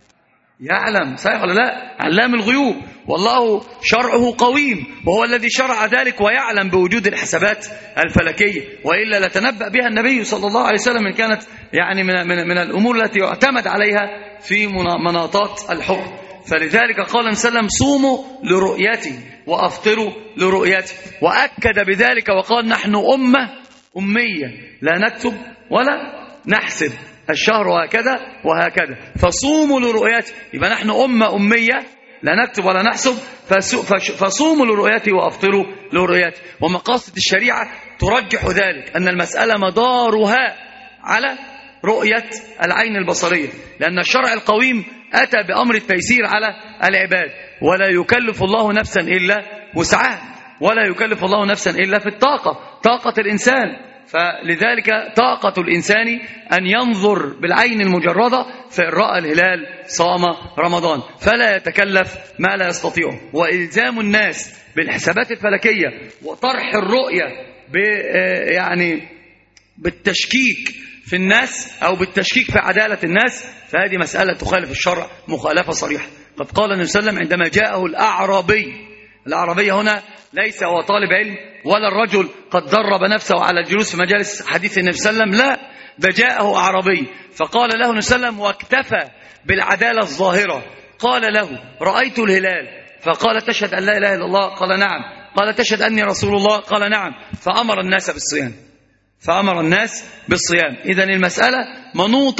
يعلم، صحيح ولا لا؟ علام الغيوب، والله شرعه قويم، وهو الذي شرع ذلك ويعلم بوجود الحسابات الفلكية، وإلا لتنبأ بها النبي صلى الله عليه وسلم إن كانت يعني من, من, من الأمور التي يعتمد عليها في مناطات الحكم. فلذلك قال النبي صلى الله عليه وسلم صوموا لرؤيتي وأفطروا لرؤيتي، وأكد بذلك وقال نحن أمة أمية لا نكتب ولا نحسب، الشهر هكذا وهكذا، فصوموا لرؤيتي. يبقى نحن أمة أمية لا نكتب ولا نحسب، فصوموا لرؤيتي وأفطروا لرؤيتي. ومقاصد الشريعة ترجح ذلك، أن المسألة مدارها على رؤية العين البصرية، لأن الشرع القويم أتى بأمر التيسير على العباد، ولا يكلف الله نفسا إلا وسعها، ولا يكلف الله نفسا إلا في الطاقة، طاقة الإنسان. فلذلك طاقة الإنسان أن ينظر بالعين المجردة، فإن رأى الهلال صام رمضان، فلا يتكلف ما لا يستطيعه. وإلزام الناس بالحسابات الفلكية وطرح الرؤية يعني بالتشكيك في الناس أو بالتشكيك في عدالة الناس، فهذه مسألة تخالف الشرع مخالفة صريحة. قد قال النبي صلى الله عليه وسلم عندما جاءه الأعرابي، الأعرابي هنا ليس هو طالب علم ولا الرجل قد درب نفسه على الجلوس في مجالس حديث النبي صلى الله عليه وسلم، لا، ده جاءه أعرابي فقال له النبي صلى الله عليه وسلم واكتفى بالعدالة الظاهرة، قال له رأيت الهلال، فقال تشهد أن لا إله إلا الله؟ قال نعم. قال تشهد أني رسول الله؟ قال نعم. فأمر الناس بالصيام فأمر الناس بالصيام. إذن المسألة منوطة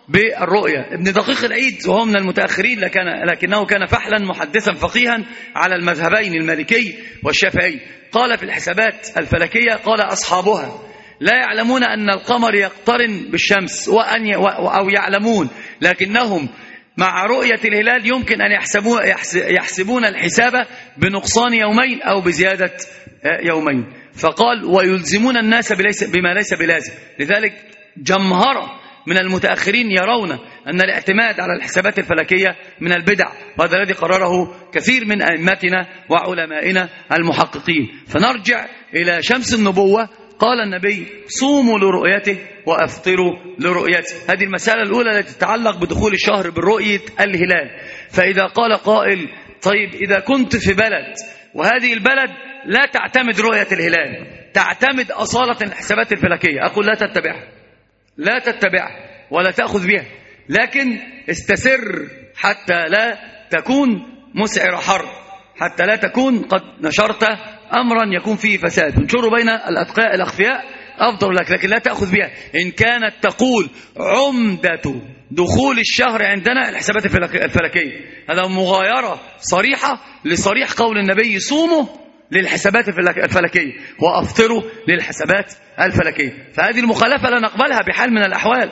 بالرؤية. ابن دقيق العيد وهو من المتأخرين لكنه كان فحلا محدثا فقيها على المذهبين المالكي والشافعي، قال في الحسابات الفلكية قال أصحابها لا يعلمون أن القمر يقترن بالشمس وأن ي... أو يعلمون، لكنهم مع رؤية الهلال يمكن أن يحسبون, يحسبون الحساب بنقصان يومين أو بزيادة يومين. فقال ويلزمون الناس بما ليس بلازم. لذلك جمهرة من المتأخرين يرون أن الاعتماد على الحسابات الفلكية من البدع، وهذا الذي قرره كثير من أئمتنا وعلمائنا المحققين. فنرجع إلى شمس النبوة. قال النبي صوموا لرؤيته وأفطروا لرؤيته. هذه المسألة الأولى التي تتعلق بدخول الشهر بالرؤية الهلال. فإذا قال قائل طيب إذا كنت في بلد وهذه البلد لا تعتمد رؤية الهلال، تعتمد أصالة الحسابات الفلكية، أقول لا تتبعها، لا تتبعها ولا تأخذ بها، لكن استسر حتى لا تكون مسعر حرب، حتى لا تكون قد نشرت أمرا يكون فيه فساد. انشروا بين الأتقياء الأخفياء أفضل لك، لكن لا تأخذ بها. إن كانت تقول عمدة دخول الشهر عندنا الحسابات الفلكية، هذا مغايرة صريحة لصريح قول النبي صوموا للحسابات الفلكية وأفطروا للحسابات الفلكية. فهذه المخالفة لا نقبلها بحال من الأحوال.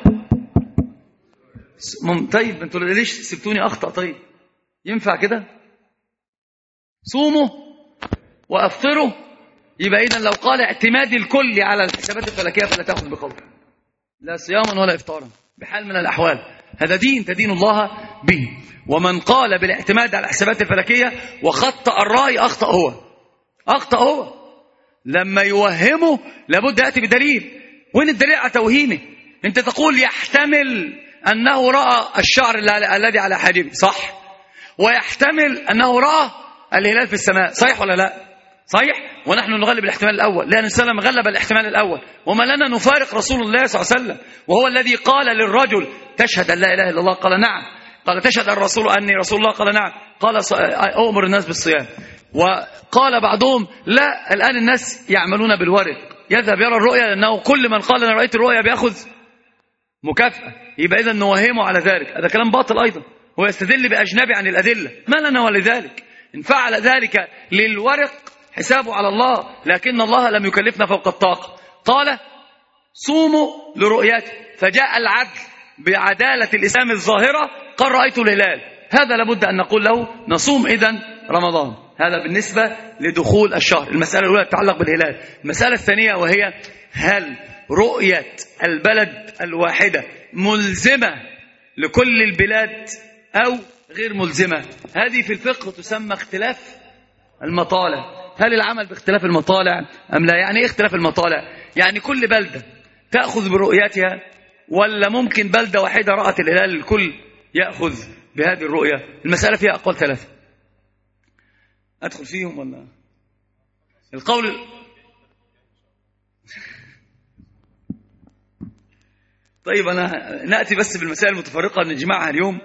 طيب انتوا ليش سبتوني أخطأ؟ طيب ينفع كده؟ صوموا وأفطروا، يبقى إذن لو قال اعتماد الكل على الحسابات الفلكية فلا تأخذ بقول، لا صياما ولا إفطارا بحال من الأحوال. هذا دين تدين الله به. ومن قال بالاعتماد على الحسابات الفلكية وخطأ الرأي أخطأ هو، أخطأ هو. لما يوهمه لابد يأتي بدليل. وين الدليل على توهيمه؟ أنت تقول يحتمل أنه رأى الشعر الذي على حاجبه، صح، ويحتمل أنه رأى الهلال في السماء، صحيح ولا لا؟ صحيح. ونحن نغلب الاحتمال الأول لأن السلام غلب الاحتمال الأول. وما لنا نفارق رسول الله صلى الله عليه وسلم وهو الذي قال للرجل تشهد أن لا إله إلا الله؟ قال نعم. قال تشهد الرسول أني رسول الله؟ قال نعم. قال أؤمر الناس بالصيام. وقال بعضهم لا، الآن الناس يعملون بالورق، يذهب يرى الرؤيا، لأنه كل من قال أنا رأيت الرؤيا بيأخذ مكافأة، يبقى إذن نوهمه على ذلك. هذا كلام باطل أيضا، هو يستدل بأجنبي عن الأدلة. ما لنا ولذلك. إن فعل ذلك للورق حسابه على الله، لكن الله لم يكلفنا فوق الطاقة. قال صوموا لرؤيته، فجاء العدل بعدالة الإسلام الظاهرة، قال رأيت الهلال، هذا لابد أن نقول له نصوم إذن رمضان. هذا بالنسبة لدخول الشهر. المسألة الأولى تتعلق بالهلال. المسألة الثانية وهي هل رؤية البلد الواحدة ملزمة لكل البلاد أو غير ملزمة؟ هذه في الفقه تسمى اختلاف المطالع. هل العمل باختلاف المطالع أم لا؟ يعني إيه اختلاف المطالع؟ يعني كل بلدة تأخذ برؤيتها، ولا ممكن بلدة واحدة رأت الهلال الكل يأخذ بهذه الرؤية؟ المسألة فيها أقوال ثلاثة، أدخل فيهم ولا؟ القول طيب أنا نأتي بس بالمسائل المتفرقة نجمعها اليوم.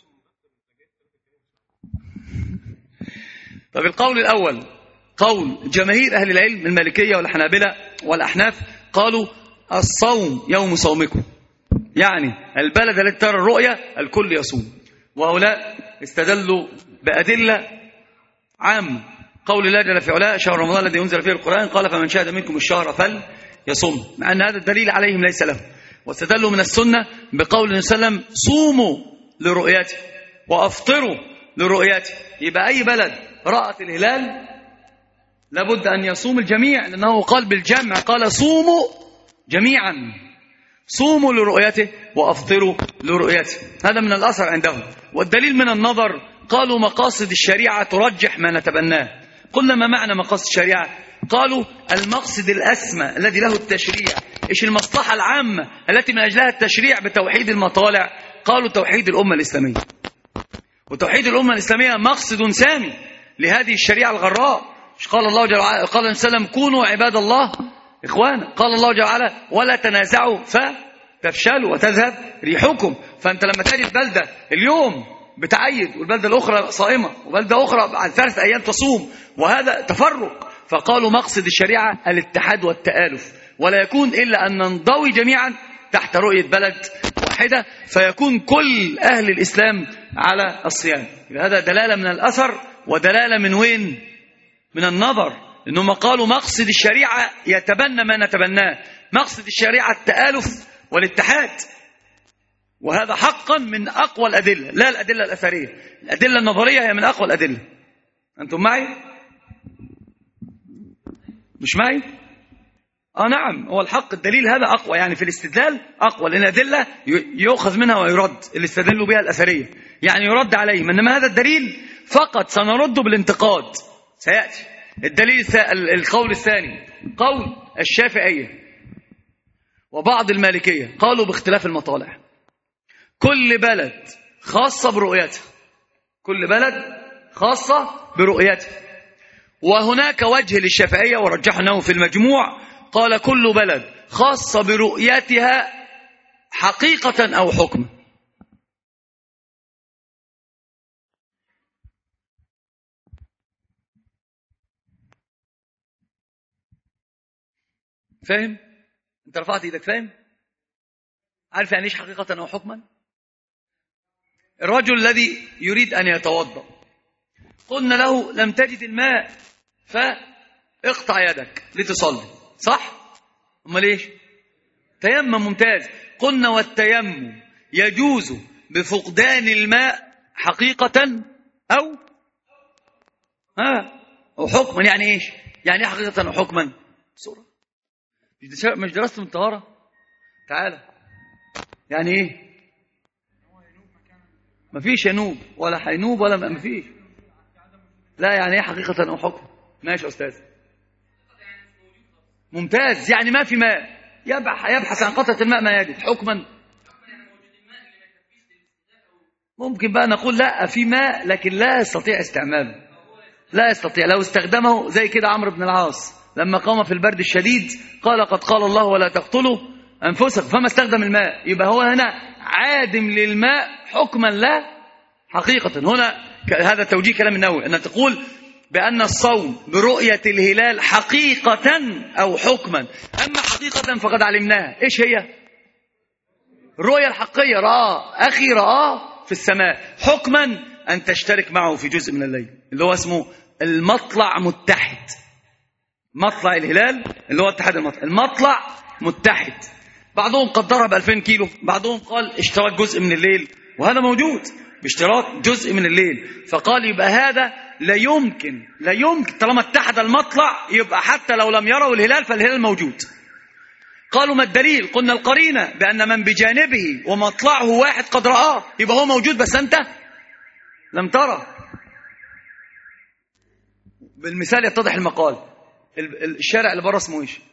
طيب القول الأول قول جماهير أهل العلم المالكية والحنابلة والأحناف، قالوا الصوم يوم صومكم، يعني البلد التي ترى الرؤية الكل يصوم. وهؤلاء استدلوا بأدلة عامة. قول الله جل في علاه شهر رمضان الذي أنزل فيه القرآن، قال فمن شهد منكم الشهر فليصوم، مع أن هذا الدليل عليهم ليس له. واستدلوا من السنة بقول النبي صلى الله عليه وسلم صوموا لرؤيته وأفطروا لرؤيته. يبقى أي بلد رأت الهلال لابد أن يصوم الجميع، لأنه قال بالجمع، قال صوموا جميعا، صوموا لرؤيته وأفطروا لرؤيته. هذا من الأثر عندهم. والدليل من النظر، قالوا مقاصد الشريعة ترجح ما نتبناه. قلنا ما معنى مقاصد الشريعة؟ قالوا المقصد الأسمى الذي له التشريع. إيش المصلحة العامة التي من أجلها التشريع بتوحيد المطالع؟ قالوا توحيد الأمة الإسلامية. وتوحيد الأمة الإسلامية مقصد سامي لهذه الشريعة الغراء. قال الله جل وعلا، قال النبي صلى الله عليه وسلم كونوا عباد الله إخوانا. قال الله جل وعلا ولا تنازعوا فتفشلوا وتذهب ريحكم. فأنت لما تجد بلدة اليوم بتعيد والبلدة الأخرى صائمة وبلدة أخرى بعد ثلاث أيام تصوم، وهذا تفرق. فقالوا مقصد الشريعة الاتحاد والتآلف، ولا يكون إلا أن ننضوي جميعا تحت رؤية بلد واحدة. واحدة فيكون كل أهل الإسلام على الصيام. هذا دلالة من الأثر ودلالة من وين؟ من النظر. إنهم قالوا مقصد الشريعة يتبنى ما نتبناه، مقصد الشريعة التآلف والاتحاد، وهذا حقا من أقوى الأدلة، لا الأدلة الأثرية، الأدلة النظرية هي من أقوى الأدلة. أنتم معي؟ مش معي؟ آه نعم، هو الحق الدليل هذا أقوى، يعني في الاستدلال أقوى، لأن الأدلة يؤخذ منها ويرد، اللي استدلوا بها الأثرية يعني يرد عليهم، إنما هذا الدليل فقط سنرده بالانتقاد سيأتي. الدليل القول الثاني قول الشافعية وبعض المالكية، قالوا باختلاف المطالع، كل بلد خاصة برؤيتها، كل بلد خاصة برؤيتها. وهناك وجه للشافعية ورجحناه في المجموع، قال كل بلد خاصة برؤيتها حقيقة أو حكما. فاهم؟ انت رفعت ايدك، فاهم؟ عارف يعني ايش حقيقة أو حكما؟ الرجل الذي يريد أن يتوضأ، قلنا له لم تجد الماء فاقطع يدك لتصلي، صح؟ أمال ليش؟ تيمم، ممتاز. قلنا والتيمم يجوز بفقدان الماء حقيقة أو ها أو حكما. يعني إيش؟ يعني حقيقة أو حكما؟ بسرعة، مش درستم الطهارة؟ تعالى. يعني إيه؟ مفيش ينوب ولا هينوب ولا مفيش. لا، يعني إيه حقيقة أو حكما؟ ماشي يا أستاذ، ممتاز. يعني ما في ماء، يبحث عن قطرة الماء ما يجد. حكما ممكن بقى نقول لا، في ماء لكن لا يستطيع استعماله، لا يستطيع. لو استخدمه زي كده عمرو بن العاص لما قام في البرد الشديد قال قد قال الله ولا تقتلوا أنفسكم، فما استخدم الماء، يبقى هو هنا عادم للماء حكما لا حقيقة. هنا هذا توجيه كلام النووي، أن تقول بأن الصوم برؤية الهلال حقيقة أو حكما. أما حقيقة فقد علمناها، إيش هي؟ الرؤية الحقية، رأى أخي رأى في السماء. حكما أن تشترك معه في جزء من الليل، اللي هو اسمه المطلع متحد. مطلع الهلال اللي هو اتحاد المطلع، المطلع متحد. بعضهم قدرها بألفين كيلو، بعضهم قال اشتراك جزء من الليل، وهذا موجود باشتراك جزء من الليل. فقال يبقى هذا لا يمكن لا يمكن طالما اتحد المطلع، يبقى حتى لو لم يروا الهلال فالهلال موجود. قالوا ما الدليل؟ قلنا القرينة بأن من بجانبه ومطلعه واحد قد رآه، يبقى هو موجود بس أنت لم ترى. بالمثال يتضح المقال. الشارع اللي بره اسمه ايش؟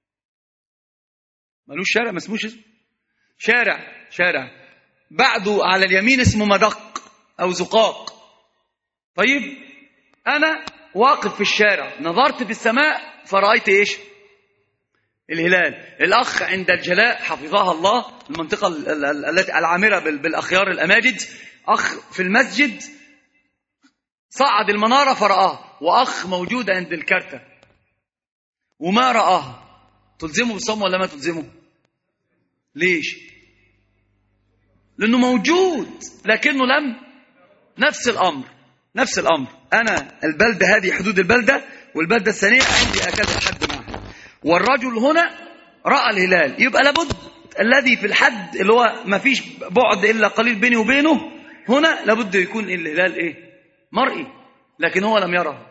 مالوش شارع، ما اسموش اسمه شارع، شارع بعده على اليمين اسمه مدق أو زقاق. طيب أنا واقف في الشارع، نظرت في السماء فرأيت إيش؟ الهلال. الأخ عند الجلاء حفظها الله، المنطقة التي العامرة بالأخيار الأماجد، أخ في المسجد صعد المنارة فرآه، وأخ موجود عند الكرتة وما رآه. تلزمه بالصوم ولا ما تلزمه؟ ليش؟ لأنه موجود لكنه لم. نفس الأمر، نفس الأمر. أنا البلدة هذه حدود البلدة، والبلدة الثانية عندي هكذا الحد معها، والرجل هنا رأى الهلال، يبقى لابد الذي في الحد اللي هو ما فيش بعد إلا قليل بيني وبينه، هنا لابد يكون الهلال إيه؟ مرئي، لكن هو لم يره.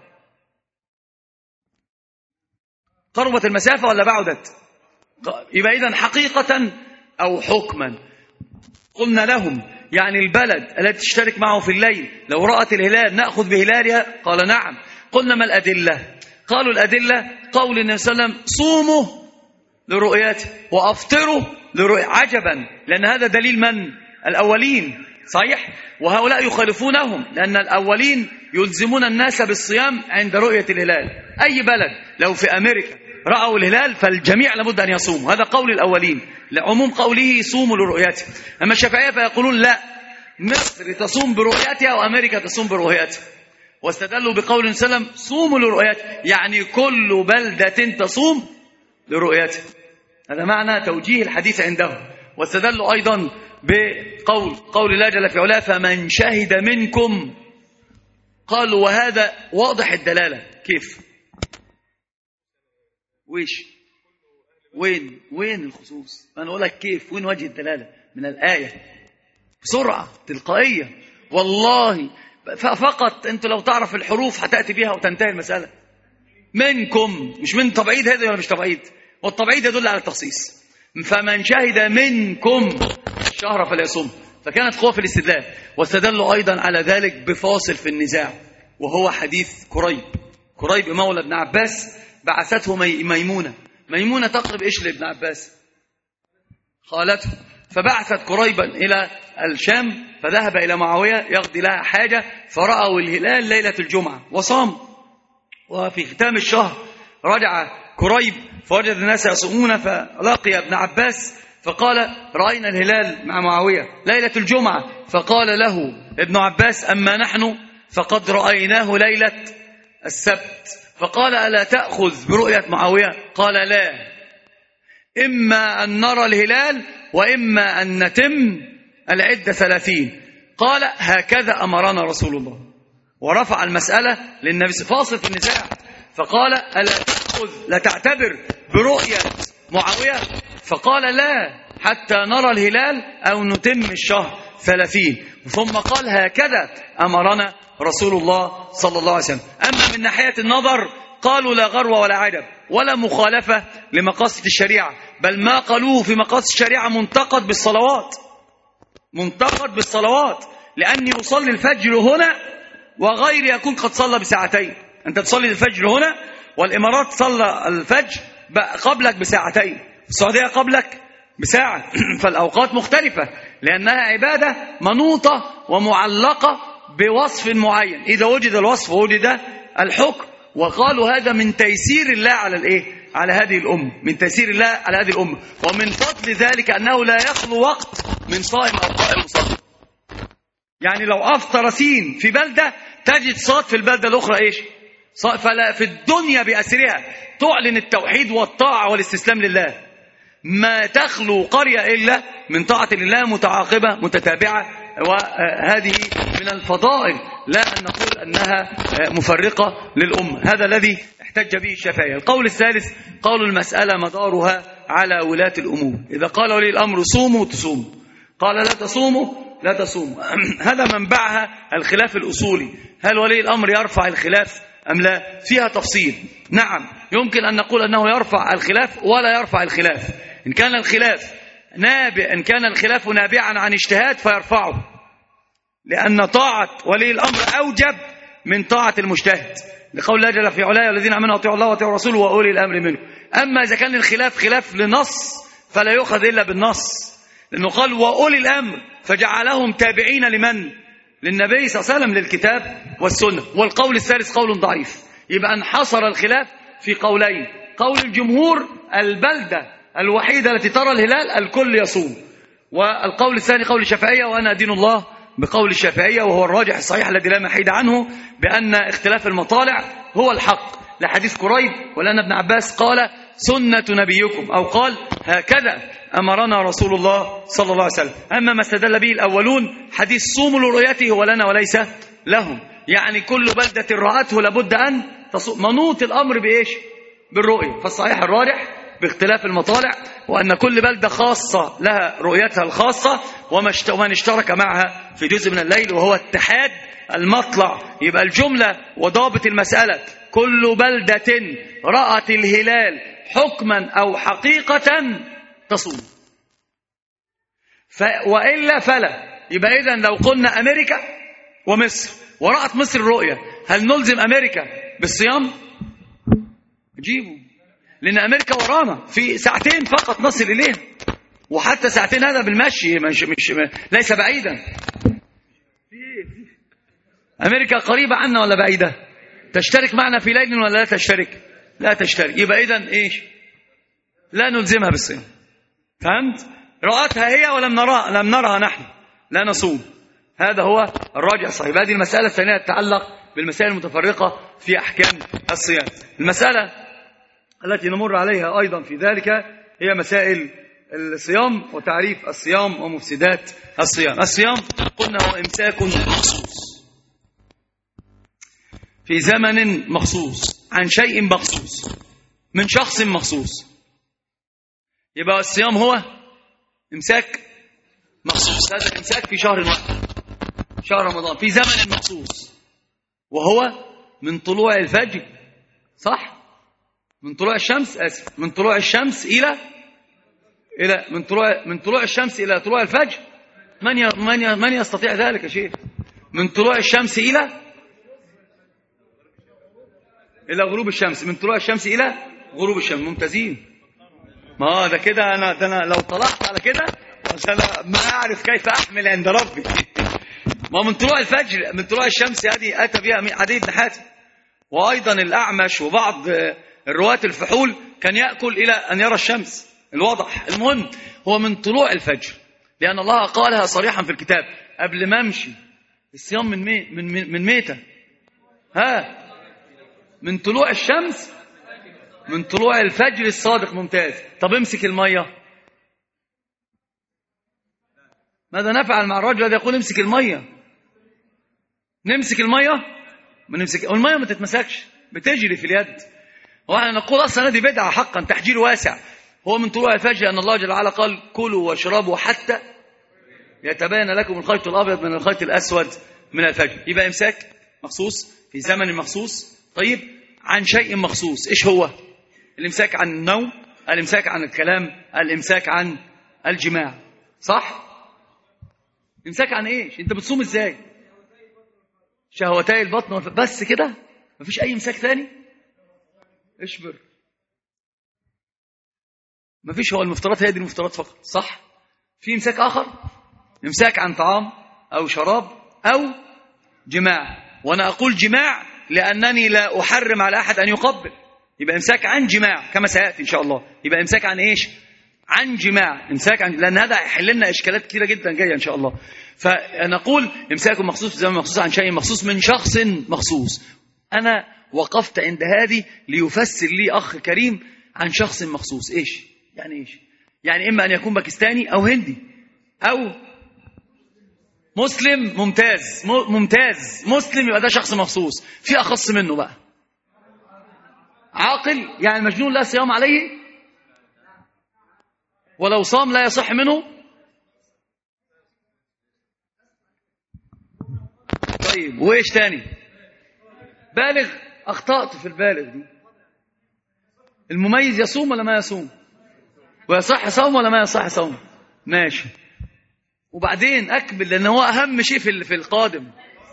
قربت المسافة ولا بعدت؟ يبقى إذن حقيقة أو حكما. قلنا لهم يعني البلد التي تشترك معه في الليل لو رأت الهلال نأخذ بهلالها؟ قال نعم. قلنا ما الأدلة؟ قالوا الأدلة قول النبي صلى الله عليه وسلم صوموا لرؤيته وأفطروا لرؤيته. عجبا، لأن هذا دليل من؟ الأولين، صحيح؟ وهؤلاء يخالفونهم، لأن الأولين يلزمون الناس بالصيام عند رؤية الهلال. أي بلد لو في أمريكا رأوا الهلال فالجميع لابد أن يصوموا، هذا قول الأولين لعموم قوله صوموا لرؤيته. أما الشافعية فيقولون لا، مصر تصوم برؤيتها وأمريكا تصوم برؤيتها، واستدلوا بقول سلم صوموا لرؤيته، يعني كل بلدة تصوم لرؤيته. هذا معنى توجيه الحديث عندهم. واستدلوا أيضا بقول قول الله جل في علاه فمن شهد منكم، قالوا وهذا واضح الدلالة. كيف؟ ويش؟ وين وين الخصوص؟ أنا أقول لك كيف، وين وجه الدلالة من الآية؟ بسرعة تلقائية والله، فقط أنت لو تعرف الحروف هتأتي بها وتنتهي المسألة. منكم، مش من تبعيد، هذا ولا مش تبعيد؟ والتبعيد يدل على التخصيص. فمن شهد منكم الشهر فليصم، فكانت قوة في الاستدلال. واستدلوا أيضا على ذلك بفاصل في النزاع، وهو حديث كريب. كريب مولى ابن عباس بعثته ميمونة. ميمونة تقرب إيش لابن عباس؟ خالته. فبعثت كريبا إلى الشام، فذهب إلى معاوية يقضي لها حاجة، فرأوا الهلال ليلة الجمعة وصام. وفي ختام الشهر رجع كريب فوجد الناس يصومون، فلقي ابن عباس فقال رأينا الهلال مع معاوية ليلة الجمعة. فقال له ابن عباس أما نحن فقد رأيناه ليلة السبت. فقال ألا تأخذ برؤية معاوية؟ قال لا، إما أن نرى الهلال وإما أن نتم العدة ثلاثين. قال هكذا أمرنا رسول الله، ورفع المسألة للنبي فاصل في النزاع. فقال ألا تأخذ لا تعتبر برؤية معاوية؟ فقال لا حتى نرى الهلال أو نتم الشهر ثلاثين. ثم قال هكذا أمرنا رسول الله صلى الله عليه وسلم. أما من ناحية النظر قالوا لا غرو ولا عجب ولا مخالفة لمقاصد الشريعة، بل ما قالوه في مقاصد الشريعة منتقد بالصلوات، منتقد بالصلوات، لأن يصلي الفجر هنا وغير يكون قد صلى بساعتين. أنت تصلي الفجر هنا والإمارات صلى الفجر قبلك بساعتين، السعودية قبلك بساعة. فالأوقات مختلفة لأنها عبادة منوطة ومعلقة بوصف معين، إذا وجد الوصف وجد الحكم. وقالوا هذا من تيسير الله على الإيه؟ على هذه الأمة، من تيسير الله على هذه الأمة، ومن فضل ذلك أنه لا يخلو وقت من صائم أو قائم مصلي. يعني لو أفطر سين في بلدة تجد صاد في البلدة الأخرى إيش؟ فلا في الدنيا بأسرها تعلن التوحيد والطاعة والاستسلام لله. ما تخلو قرية إلا من طاعة لله متعاقبة متتابعة، وهذه من الفضائل لا أن نقول أنها مفرقة للأمة. هذا الذي احتج به الشافعية. القول الثالث قول المسألة مدارها على ولاة الأمور. إذا قال ولي الأمر صوموا تصوموا، قال لا تصوموا لا تصوموا. هذا منبعها الخلاف الأصولي، هل ولي الأمر يرفع الخلاف أم لا؟ فيها تفصيل. نعم يمكن أن نقول أنه يرفع الخلاف ولا يرفع الخلاف. إن كان الخلاف نابع إن كان الخلاف نابعا عن اجتهاد فيرفعه، لأن طاعة ولي الأمر أوجب من طاعة المجتهد، لقول الله جل في علاه الذين آمنوا أطيعوا الله وأطيعوا الرسول وأولي الأمر منه. أما إذا كان الخلاف خلاف لنص فلا يؤخذ إلا بالنص، لأنه قال وأولي الأمر فجعلهم تابعين لمن؟ للنبي صلى الله عليه وسلم، للكتاب والسنة. والقول الثالث قول ضعيف، يبقى انحصر الخلاف في قولين. قول الجمهور البلدة الوحيدة التي ترى الهلال الكل يصوم، والقول الثاني قول الشافعية، وأنا أدين الله بقول الشافعية وهو الراجح الصحيح الذي لا محيد عنه، بأن اختلاف المطالع هو الحق لحديث كريب، ولأن ابن عباس قال سنة نبيكم، أو قال هكذا أمرنا رسول الله صلى الله عليه وسلم. أما ما استدل به الأولون حديث صوموا لرؤيته ولنا وليس لهم، يعني كل بلدة رأته لابد أن تصوم، منوط الأمر بإيش؟ بالرؤية. فالصحيح الراجح باختلاف المطالع، وأن كل بلدة خاصة لها رؤيتها الخاصة، ومن اشترك معها في جزء من الليل وهو اتحاد المطلع. يبقى الجملة وضابط المسألة كل بلدة رأت الهلال حكما أو حقيقة تصوم، ف... وإلا فلا. يبقى إذن لو قلنا أمريكا ومصر ورأت مصر الرؤية، هل نلزم أمريكا بالصيام؟ جيبوا، لأن أمريكا ورانا في ساعتين فقط نصل إليها، وحتى ساعتين هذا بالمشي مش مش ليس بعيدا. أمريكا قريبة عنا ولا بعيدة؟ تشترك معنا في ليل ولا لا تشترك؟ لا تشترك. يبقى إذن إيش؟ لا نلزمها بالصيام. فهمت؟ رأتها هي ولم نراها، لم نرها نحن، لا نصوم. هذا هو الراجع الصحيح. هذه المسألة الثانية تتعلق بالمسائل المتفرقة في أحكام الصيام. المسألة التي نمر عليها أيضا في ذلك هي مسائل الصيام وتعريف الصيام ومفسدات الصيام. الصيام قلنا هو إمساك مخصوص في زمن مخصوص عن شيء مخصوص من شخص مخصوص. يبقى الصيام هو إمساك مخصوص. هذا الإمساك في شهر واحد، شهر رمضان، في زمن مخصوص، وهو من طلوع الفجر، صح؟ من طلوع الشمس، آسف، من طلوع الشمس إلى إلى من طلوع من طلوع الشمس إلى طلوع الفجر. من ي... من ي... من يستطيع ذلك يا شيخ؟ من طلوع الشمس إلى إلى غروب الشمس، من طلوع الشمس إلى غروب الشمس. ممتازين. ما ده كده أنا ده أنا لو طلعت على كده عشان ما أعرف كيف أحمل عند ربي. ما من طلوع الفجر، من طلوع الشمس هذه أتى بها عدي بن حاتم، وأيضا الأعمش وبعض الرواة الفحول كان يأكل إلى أن يرى الشمس الواضح. المهم هو من طلوع الفجر، لأن الله قالها صريحا في الكتاب. قبل ما أمشي الصيام من مي من من ميتة، ها، من طلوع الشمس، من طلوع الفجر الصادق. ممتاز. طب امسك المية. ماذا نفعل مع الرجل الذي يقول امسك المية؟ نمسك المية؟ ما نمسك المية، ما تتمسكش، بتجري في اليد. واحنا نقول اصلا هذه بدعة حقا، تحجير واسع. هو من طلوع الفجر أن الله جل وعلا قال كلوا واشربوا حتى يتبين لكم الخيط الأبيض من الخيط الأسود من الفجر. يبقى إمساك مخصوص في زمن مخصوص. طيب عن شيء مخصوص. إيش هو؟ الإمساك عن النوم، الإمساك عن الكلام، الإمساك عن الجماع، صح؟ إمساك عن إيش؟ أنت بتصوم إزاي؟ شهوتي البطن بس كده؟ مفيش أي إمساك ثاني؟ اشبر. مفيش، هو المفترضات هي دي المفترضات فقط، صح؟ في إمساك آخر، إمساك عن طعام أو شراب أو جماع. وأنا أقول جماع لأنني لا أحرم على أحد أن يقبل. يبقى إمساك عن جماع كما سيأتي إن شاء الله. يبقى إمساك عن إيش؟ عن جماع. إمساك عن، لأن هذا يحل لنا إشكالات كثيرة جدا جاية إن شاء الله. فنقول إمساك مخصوص في زمن مخصوص عن شيء مخصوص من شخص مخصوص. أنا وقفت عند هذه ليفسر لي أخ كريم عن شخص مخصوص. إيش يعني؟ إيش يعني؟ إما أن يكون باكستاني أو هندي أو مسلم. ممتاز ممتاز. مسلم يبقى ده شخص مخصوص. في أخص منه بقى، عاقل، يعني المجنون لا صيام عليه، ولو صام لا يصح منه. طيب وإيش تاني؟ بالغ. أخطأت في البالغ دي. المميز يصوم ولا ما يصوم؟ ويصح صوم ولا ما يصح صوم؟ ماشي. وبعدين أكمل، لأنه هو أهم شيء في في القادم.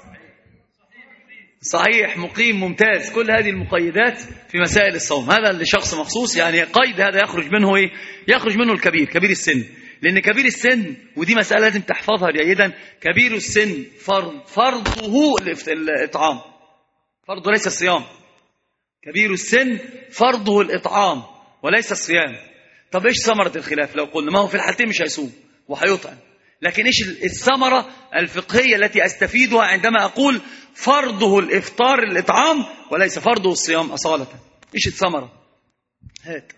صحيح، مقيم، ممتاز. كل هذه المقيدات في مسائل الصوم. هذا اللي شخص مخصوص، يعني قيد هذا يخرج منه إيه؟ يخرج منه الكبير، كبير السن. لأن كبير السن، ودي مسألة لازم تحفظها جيدا، كبير السن فرض فرضه الإطعام، فرضه ليس الصيام. كبير السن فرضه الإطعام وليس الصيام. طب إيش ثمرة الخلاف؟ لو قلنا ما هو في الحالتين مش هيصوم وهيطعم، لكن إيش الثمرة الفقهية التي أستفيدها عندما أقول فرضه الإفطار الإطعام وليس فرضه الصيام أصالة؟ إيش الثمرة؟ هات.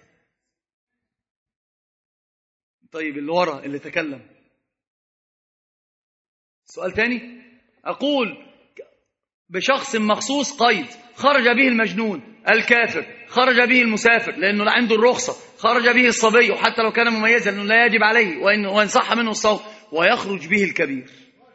طيب اللي ورا اللي تكلم. سؤال تاني. أقول بشخص مخصوص قيد: خرج به المجنون، الكافر، خرج به المسافر لأنه لا عنده الرخصة، خرج به الصبي وحتى لو كان مميزا لأنه لا يجب عليه وإن, وإن صح منه الصوم، ويخرج به الكبير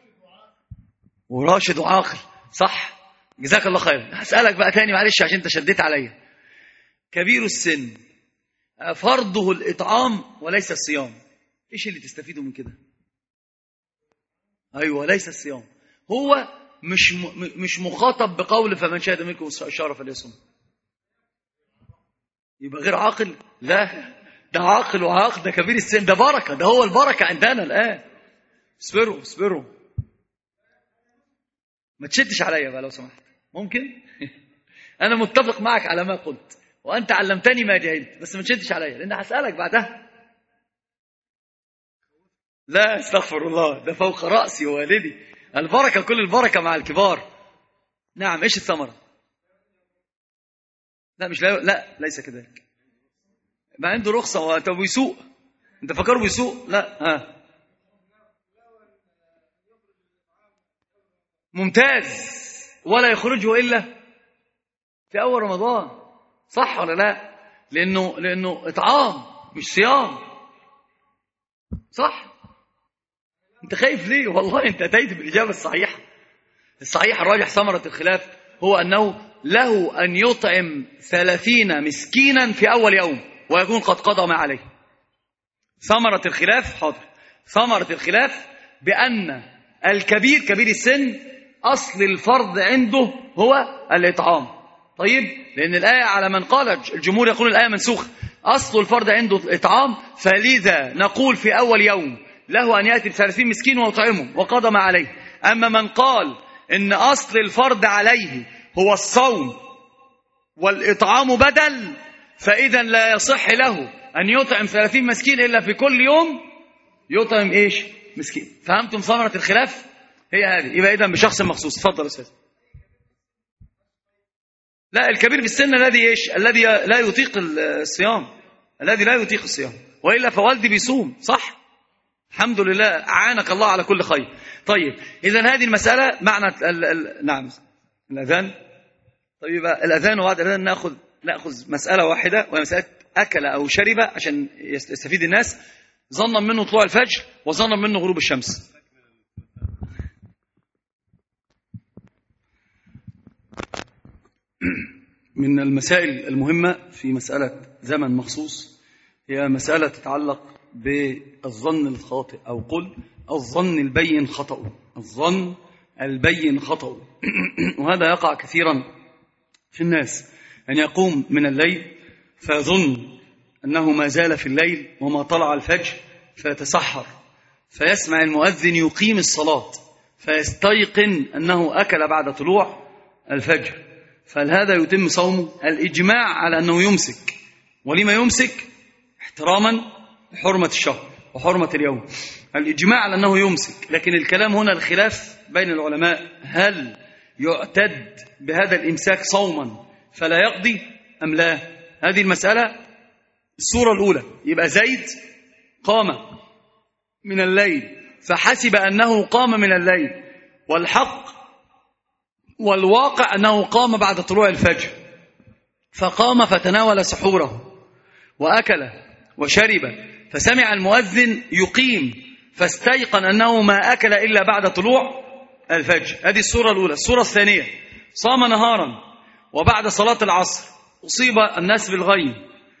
وراشد وعاقل، صح؟ جزاك الله خير. هسألك بقى تاني معلش عشان انت شديت عليا. كبير السن فرضه الإطعام وليس الصيام، إيش اللي تستفيده من كده؟ أيوة، ليس الصيام. هو مش مش مخاطب بقول فمن شهد منكم الشهر فليصم. يبقى غير عاقل؟ لا، ده عاقل وعاقل، ده كبير السن، ده بركة، ده هو البركة عندنا الآن. اصبروا اصبروا، ما تشدش عليا بقى لو سمحت، ممكن؟ أنا متفق معك على ما قلت وأنت علمتني ما جهلت، بس ما تشدش عليا لأن هسألك بعدها. لا استغفر الله، ده فوق رأسي ووالدي. البركة كل البركة مع الكبار. نعم، إيش الثمرة؟ لا مش لا, لا ليس كذلك. ما عنده رخصة ويسوق. انت فكروا بيسوء؟ لا. ها ممتاز. ولا يخرجه إلا في أول رمضان، صح ولا لا؟ لأنه لأنه إطعام مش صيام، صح؟ أنت خايف ليه؟ والله أنت أتيت بالإجابة الصحيحة. الصحيح الراجح ثمرة الخلاف هو أنه له أن يطعم ثلاثين مسكينا في أول يوم ويكون قد قضى ما عليه. ثمرة الخلاف حاضر ثمرة الخلاف بأن الكبير كبير السن أصل الفرض عنده هو الإطعام. طيب، لأن الآية على من قال الجمهور يقول الآية منسوخة، أصل الفرض عنده الإطعام، فلذا نقول في أول يوم له أن يأتي بثلاثين مسكين ويطعمهم وقضى ما عليه. أما من قال إن أصل الفرض عليه هو الصوم والإطعام بدل، فإذا لا يصح له أن يطعم ثلاثين مسكين إلا في كل يوم يطعم إيش؟ مسكين. فهمتم ثمرة الخلاف؟ هي هذه. يبقى إذن بشخص مخصوص. تفضل أستاذ. لا، الكبير في السن الذي إيش؟ الذي لا يطيق الصيام، الذي لا يطيق الصيام، وإلا فوالدي بيصوم، صح؟ الحمد لله، أعانك الله على كل خير. طيب، إذن هذه المسألة معنى ال ال نعم الأذان. طيب، يبقى الأذان وبعد الأذان نأخذ نأخذ مسألة واحدة، وهي مسألة أكل أو شرب عشان يستفيد الناس، ظنا منه طلوع الفجر وظنا منه غروب الشمس. من المسائل المهمة في مسألة زمن مخصوص هي مسألة تتعلق بالظن الخاطئ، أو قل الظن البين خطأ. الظن البين خطأ. وهذا يقع كثيرا في الناس، أن يقوم من الليل فيظن أنه ما زال في الليل وما طلع الفجر، فيتسحر فيسمع المؤذن يقيم الصلاة فيستيقن أنه أكل بعد طلوع الفجر. فهذا يتم صومه؟ الإجماع على أنه يمسك. ولما يمسك؟ احتراما لحرمة الشهر وحرمة اليوم. الإجماع على أنه يمسك. لكن الكلام هنا الخلاف بين العلماء، هل يعتد بهذا الإمساك صوما فلا يقضي أم لا؟ هذه المسألة. الصورة الأولى، يبقى زيد قام من الليل فحسب أنه قام من الليل، والحق والواقع أنه قام بعد طلوع الفجر، فقام فتناول سحوره وأكل وشرب، فسمع المؤذن يقيم فاستيقن أنه ما أكل إلا بعد طلوع الفجر. هذه الصورة الأولى. الصورة الثانية، صام نهارا وبعد صلاة العصر أصيب الناس بالغيم،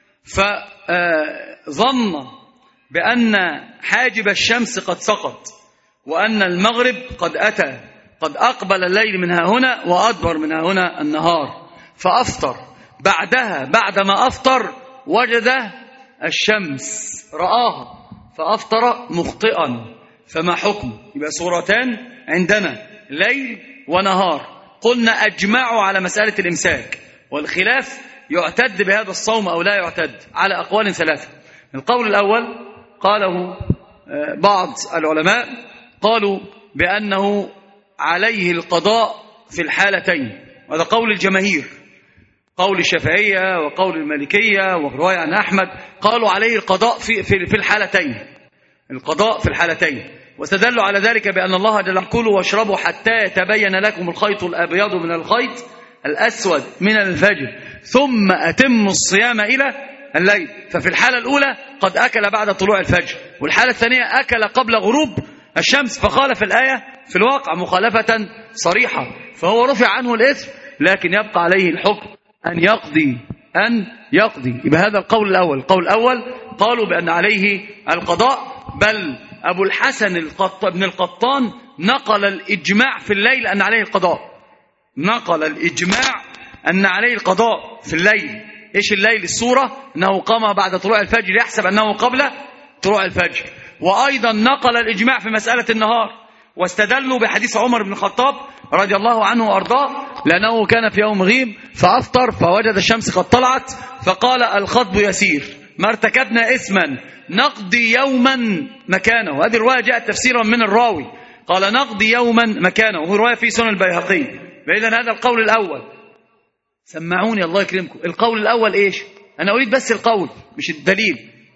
فظن بأن حاجب الشمس قد سقط وأن المغرب قد أتى، قد أقبل الليل من ها هنا وأدبر من ها هنا النهار، فأفطر. بعدها بعدما أفطر وجد الشمس رآها فأفطر مخطئا، فما حكم؟ يبقى صورتان عندنا، ليل ونهار. قلنا أجمعوا على مسألة الإمساك، والخلاف يعتد بهذا الصوم أو لا يعتد على أقوال ثلاثة. القول الأول قاله بعض العلماء، قالوا بأنه عليه القضاء في الحالتين، وهذا قول الجماهير، قول الشافعية وقول المالكية ورواية عن أحمد، قالوا عليه القضاء في في الحالتين، القضاء في الحالتين. واستدلوا على ذلك بأن الله جل وعلا: كلوا واشربوا حتى يتبين لكم الخيط الأبيض من الخيط الأسود من الفجر ثم أتموا الصيام إلى الليل. ففي الحالة الأولى قد أكل بعد طلوع الفجر، والحالة الثانية أكل قبل غروب الشمس، فخالف الآية في الواقع مخالفة صريحة، فهو رفع عنه الإثم، لكن يبقى عليه الحكم أن يقضي أن يقضي. يبقى هذا القول الأول. القول الأول قالوا بأن عليه القضاء، بل أبو الحسن القط... ابن القطان نقل الإجماع في الليل أن عليه القضاء، نقل الإجماع أن عليه القضاء في الليل. إيش الليل؟ الصورة أنه قام بعد طلوع الفجر يحسب أنه قبل طلوع الفجر. وأيضا نقل الإجماع في مسألة النهار، واستدلوا بحديث عمر بن الخطاب رضي الله عنه وأرضاه، لأنه كان في يوم غيم فأفطر فوجد الشمس قد طلعت فقال: الخطب يسير، ما ارتكبنا إثما نقضي يوما مكانه. هذه الرواية جاءت تفسيرا من الراوي، قال: نقضي يوما مكانه، وهو رواية في سنن البيهقي. فإذا هذا القول الأول. سمعوني الله يكرمكم، القول الأول إيش؟ أنا أريد بس القول مش الدليل.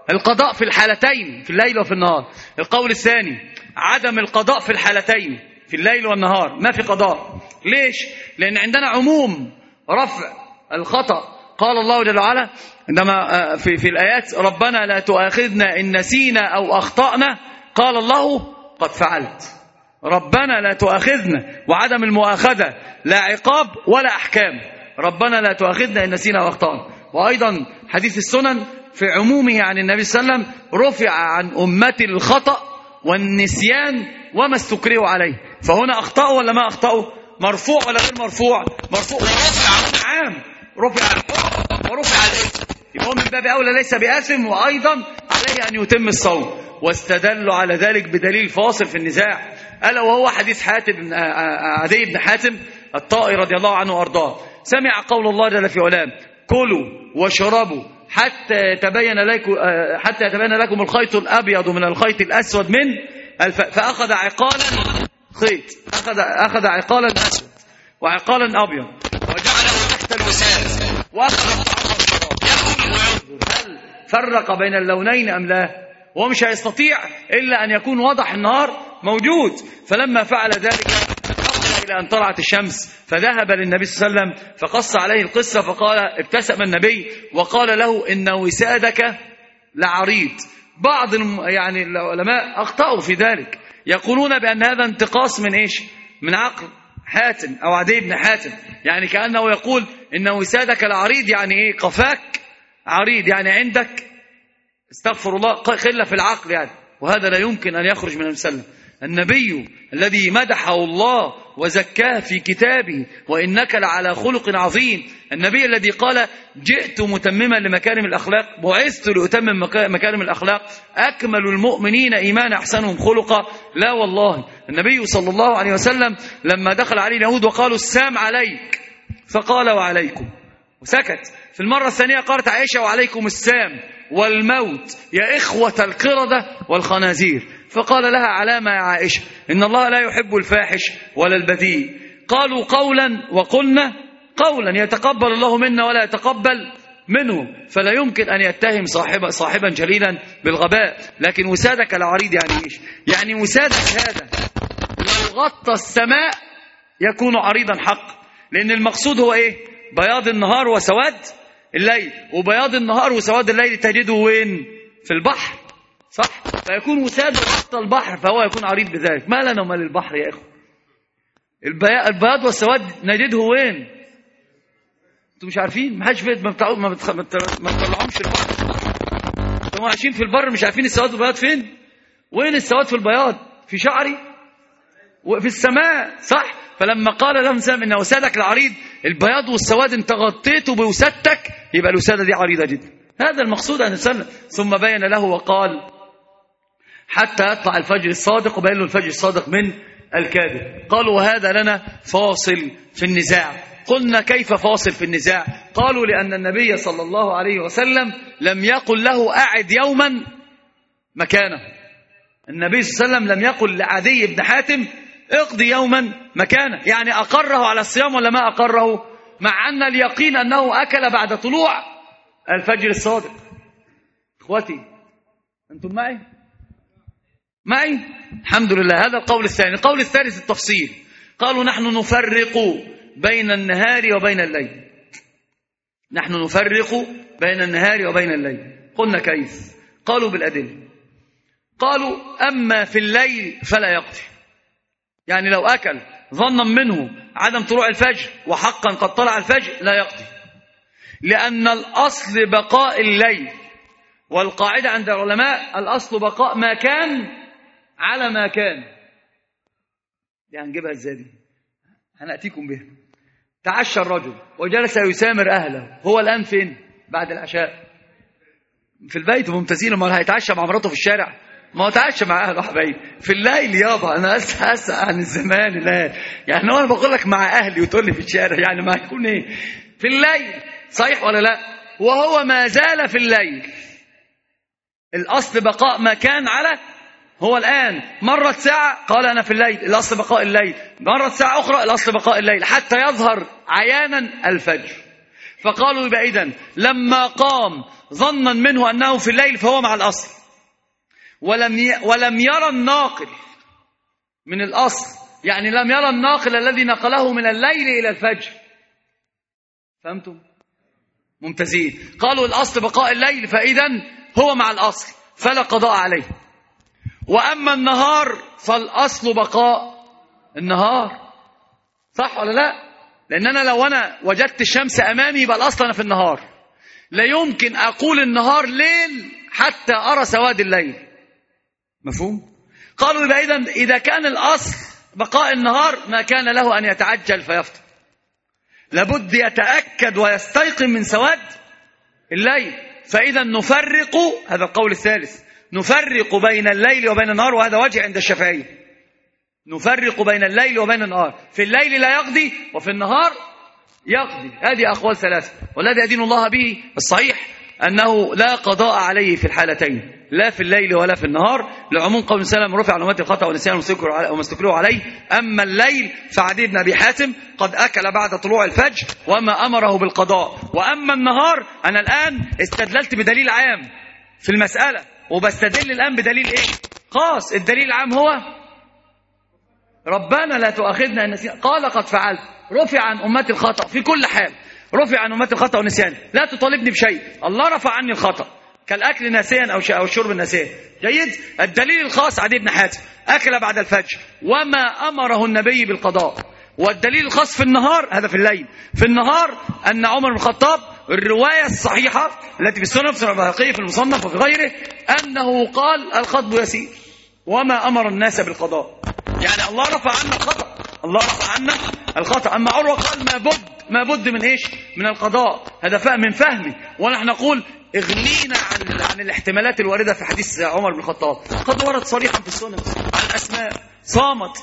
القضاء في الحالتين في الليل وفي النهار. القول الثاني عدم القضاء في الحالتين في الليل والنهار، ما في قضاء. ليش؟ لأن عندنا عموم رفع الخطأ. قال الله جل وعلا عندما في, في الآيات ربنا لا تؤاخذنا إن نسينا أو أخطأنا، قال الله قد فعلت. ربنا لا تؤاخذنا، وعدم المؤاخذة لا عقاب ولا أحكام. ربنا لا تؤاخذنا إن نسينا أو أخطأنا. وأيضا حديث السنن في عمومه عن النبي صلى الله عليه وسلم رفع عن أمتي الخطأ والنسيان وما استكرهوا عليه. فهنا أخطأوا ولا ما أخطأوا؟ مرفوع ولا غير مرفوع؟ مرفوع ورفع عام، رفع الحكم ورفع الإثم، يبقى من باب أولى ليس بآثم، وأيضا عليه أن يتم الصوم. واستدلوا على ذلك بدليل فاصل في النزاع، ألا وهو حديث حاتم عدي بن حاتم الطائي رضي الله عنه وأرضاه، سمع قول الله جل في علام كلوا واشربوا حتى يتبين لكم حتى يتبين لكم الخيط الأبيض من الخيط الأسود من الف... فأخذ عقالا خيط أخذ أخذ عقالا أسود وعقالا أبيض وجعله تحت الوساد وأخذ يأكل وينظر هل فرق بين اللونين أم لا. وهو مش هيستطيع إلا أن يكون وضح النهار موجود. فلما فعل ذلك إلى أن طلعت الشمس، فذهب للنبي صلى الله عليه وسلم فقص عليه القصة، فقال ابتسم النبي وقال له إن وسادك لعريض. بعض يعني العلماء أخطأوا في ذلك، يقولون بأن هذا انتقاص من إيش؟ من عقل حاتم أو عدي بن حاتم، يعني كأنه يقول إن وسادك لعريض، يعني إيه؟ قفاك عريض، يعني عندك استغفر الله خلة في العقل يعني. وهذا لا يمكن أن يخرج من النبي صلى الله عليه وسلم. النبي الذي مدحه الله وزكاه في كتابه وإنك لعلى خلق عظيم، النبي الذي قال جئت متمما لمكارم الأخلاق، بعثت لأتمم مكارم الأخلاق، أكمل المؤمنين إيمانا أحسنهم خلقا. لا والله، النبي صلى الله عليه وسلم لما دخل عليه اليهود وقالوا السام عليك، فقال وعليكم وسكت. في المرة الثانية قالت عائشة وعليكم السام والموت يا إخوة القردة والخنازير، فقال لها علامة يا عائشة إن الله لا يحب الفاحش ولا البذيء. قالوا قولا وقلنا قولا يتقبل الله منا ولا يتقبل منه، فلا يمكن أن يتهم صاحبا صاحبا جليلا بالغباء. لكن وسادك العريض يعني إيش؟ يعني وسادك هذا لو غطى السماء يكون عريضا حق، لأن المقصود هو إيه؟ بياض النهار وسواد الليل، وبياض النهار وسواد الليل تجده وين؟ في البحر، صح؟ فيكون وساد غطى البحر فهو يكون عريض بذلك. ما لنا وما للبحر يا إخوة؟ البياض والسواد نجده وين؟ انتوا مش عارفين؟ ما حدش ما بتطلعوا ما بتطلعهمش البحر، انتوا عايشين في البر مش عارفين السواد والبياض فين؟ وين السواد في البياض؟ في شعري وفي السماء، صح؟ فلما قال لهم سام إن وسادك العريض، البياض والسواد انت غطيته بوسادتك، يبقى الوسادة دي عريضة جدا. هذا المقصود أن نسلم. ثم بين له وقال حتى يطلع الفجر الصادق، وبين له الفجر الصادق من الكاذب. قالوا وهذا لنا فاصل في النزاع. قلنا كيف فاصل في النزاع؟ قالوا لأن النبي صلى الله عليه وسلم لم يقل له أعد يوما مكانه. النبي صلى الله عليه وسلم لم يقل لعدي بن حاتم اقضي يوما مكانه، يعني أقره على الصيام ولا ما أقره؟ مع أن اليقين أنه أكل بعد طلوع الفجر الصادق. إخوتي أنتم معي؟ معي؟ الحمد لله. هذا القول الثاني. القول الثالث التفصيل. قالوا نحن نفرق بين النهار وبين الليل. نحن نفرق بين النهار وبين الليل. قلنا كيف؟ قالوا بالأدلة. قالوا أما في الليل فلا يقضي، يعني لو أكل ظنا منه عدم طلوع الفجر وحقا قد طلع الفجر لا يقضي، لأن الأصل بقاء الليل، والقاعدة عند العلماء الأصل بقاء ما كان على ما كان. يعني نجيبها ازاي دي؟ هنأتيكم بها. تعشى الرجل وجلس يسامر أهله، هو الآن فين؟ بعد العشاء في البيت ممتازين. ما هيتعشى مع مراته في الشارع؟ ما هو تعشى مع أهله حبايبي في الليل يابا. أنا أسأل عن الزمان الآن، يعني أنا بقول لك مع أهلي وتقول لي في الشارع، يعني ما يكون إيه؟ في الليل، صحيح ولا لا؟ وهو ما زال في الليل. الأصل بقاء ما كان على هو الآن. مرت ساعة قال أنا في الليل، الأصل بقاء الليل. مرت ساعة أخرى الأصل بقاء الليل حتى يظهر عيانا الفجر. فقالوا يبقى إذن لما قام ظنا منه أنه في الليل فهو مع الأصل، ولم ي... ولم يرى الناقل من الأصل، يعني لم يرى الناقل الذي نقله من الليل إلى الفجر. فهمتم؟ ممتازين. قالوا الأصل بقاء الليل، فإذن هو مع الأصل فلا قضاء عليه. وأما النهار فالأصل بقاء النهار. صح ولا لا؟ لأن أنا لو أنا وجدت الشمس أمامي يبقى الأصل أنا في النهار، لا يمكن أقول النهار ليل حتى أرى سواد الليل. مفهوم؟ قالوا يبقى إذن إذا كان الأصل بقاء النهار ما كان له أن يتعجل فيفطر، لابد يتأكد ويستيقن من سواد الليل. فإذا نفرق، هذا القول الثالث، نفرق بين الليل وبين النهار، وهذا وجه عند الشافعية. نفرق بين الليل وبين النهار، في الليل لا يقضي وفي النهار يقضي. هذه أقوال ثلاثة، والذي أدين الله به الصحيح أنه لا قضاء عليه في الحالتين، لا في الليل ولا في النهار، لعموم قول السلام رفع عن أمتي الخطأ والنسيان وما استكرهوا عليه. أما الليل فعدي بن أبي حاتم قد أكل بعد طلوع الفجر وما أمره بالقضاء. وأما النهار أنا الآن استدللت بدليل عام في المسألة، وبستدل الآن بدليل إيه؟ خاص. الدليل العام هو ربنا لا تؤاخذنا إن نسينا، قال قد فعلت. رفع عن أمتي الخطأ في كل حال، رفع عن أمتي الخطأ والنسيان، لا تطالبني بشيء، الله رفع عني الخطأ كالأكل ناسيا أو أو الشرب ناسيا. جيد. الدليل الخاص عدي بن حاتم أكل بعد الفجر وما أمره النبي بالقضاء. والدليل الخاص في النهار، هذا في الليل، في النهار أن عمر بن الخطاب الرواية الصحيحة التي في السنن في البيهقي في المصنف وفي غيره أنه قال الخطب يسير وما أمر الناس بالقضاء. يعني الله رفع عنا الخطأ، الله رفع عنا الخطأ. أما عروة قال ما بد ما بد من إيش؟ من القضاء. هذا فهم من فهمي، ونحن نقول اغنينا عن عن الاحتمالات الواردة في حديث عمر بن الخطاب. قد ورد صريحا في السنن عن أسماء صامت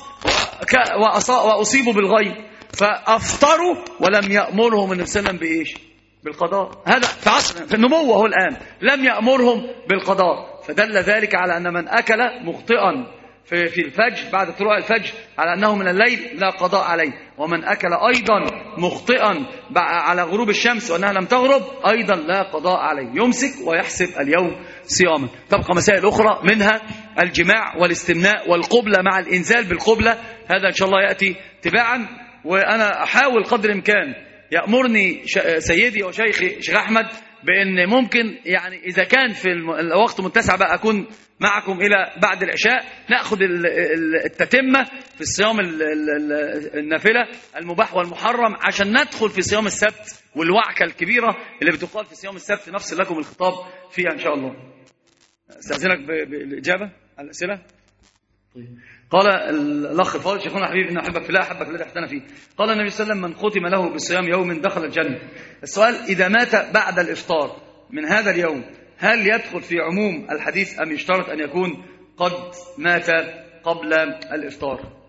وأصيبوا بالغيب فأفطروا ولم يأمرهم النبي صلى الله عليه وسلم بإيش؟ بالقضاء. هذا في عصر في النبوة هو الآن لم يأمرهم بالقضاء، فدل ذلك على أن من أكل مخطئا في في الفجر بعد طلوع الفجر على أنه من الليل لا قضاء عليه، ومن أكل أيضا مخطئا على غروب الشمس وأنها لم تغرب أيضا لا قضاء عليه، يمسك ويحسب اليوم صياما. تبقى مسائل أخرى منها الجماع والاستمناء والقبلة مع الإنزال بالقبلة، هذا إن شاء الله يأتي تباعا. وأنا أحاول قدر الإمكان يأمرني سيدي وشيخي شيخ أحمد بأن ممكن يعني إذا كان في الوقت متسع بقى أكون معكم إلى بعد العشاء، نأخذ التتمة في الصيام النافلة المباح والمحرم عشان ندخل في صيام السبت والوعكة الكبيرة اللي بتقال في صيام السبت، نفصل لكم الخطاب فيها إن شاء الله. استأذنك بالإجابة على الأسئلة. قال الأخ الفاضل شيخنا حبيبي إن أحبك في الله أحبك الذي أحسن فيه. قال النبي صلى الله عليه وسلم من ختم له بصيام يوم دخل الجنة. السؤال إذا مات بعد الإفطار من هذا اليوم هل يدخل في عموم الحديث أم يشترط أن يكون قد مات قبل الإفطار؟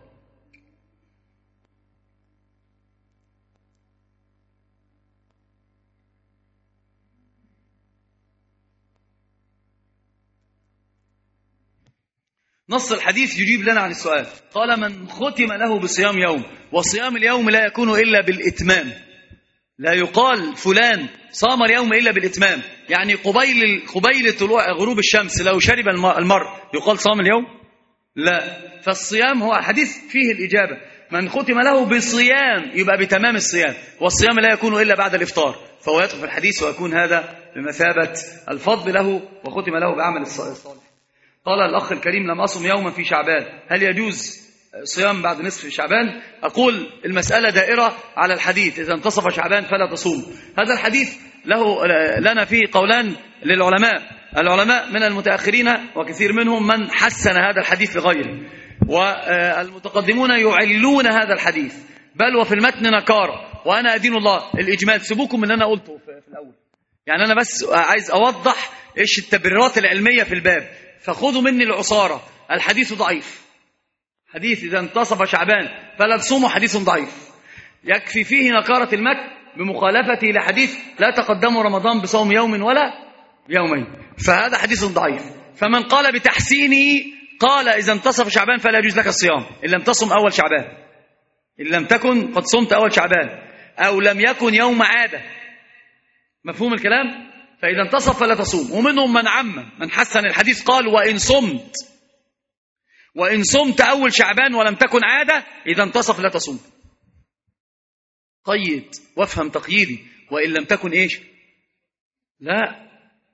نص الحديث يجيب لنا عن السؤال. قال من ختم له بصيام يوم، وصيام اليوم لا يكون إلا بالإتمام، لا يقال فلان صام اليوم إلا بالإتمام، يعني قبيل قبيل طلوع غروب الشمس لو شرب المرء يقال صام اليوم؟ لا. فالصيام هو الحديث فيه الإجابة، من ختم له بصيام يبقى بتمام الصيام، والصيام لا يكون إلا بعد الإفطار، فهو يدخل في الحديث ويكون هذا بمثابة الفضل له وختم له بعمل الصالح. قال الأخ الكريم لم أصم يوما في شعبان، هل يجوز صيام بعد نصف شعبان؟ أقول المسألة دائرة على الحديث إذا انتصف شعبان فلا تصوم. هذا الحديث له لنا فيه قولان للعلماء، العلماء من المتأخرين وكثير منهم من حسن هذا الحديث لغيره، والمتقدمون يعلون هذا الحديث، بل وفي المتن نكارة. وأنا أدين الله الإجمال، سيبوكم من أنا قلته في الأول، يعني أنا بس عايز أوضح إيش التبريرات العلمية في الباب، فخذوا مني العصارة. الحديث ضعيف، حديث إذا انتصف شعبان فلا تصوموا حديث ضعيف، يكفي فيه نكارة المتن بمخالفته لحديث لا تقدموا رمضان بصوم يوم ولا يومين، فهذا حديث ضعيف. فمن قال بتحسينه قال إذا انتصف شعبان فلا يجوز لك الصيام إن لم تصم أول شعبان، إن لم تكن قد صمت أول شعبان، أو لم يكن يوم عادة، مفهوم الكلام؟ فإذا انتصف فلا تصوم. ومنهم من عم من حسن الحديث قال وإن صمت وإن صمت أول شعبان ولم تكن عادة إذا انتصف لا تصوم. قيد وافهم تقييدي، وإن لم تكن إيش؟ لا،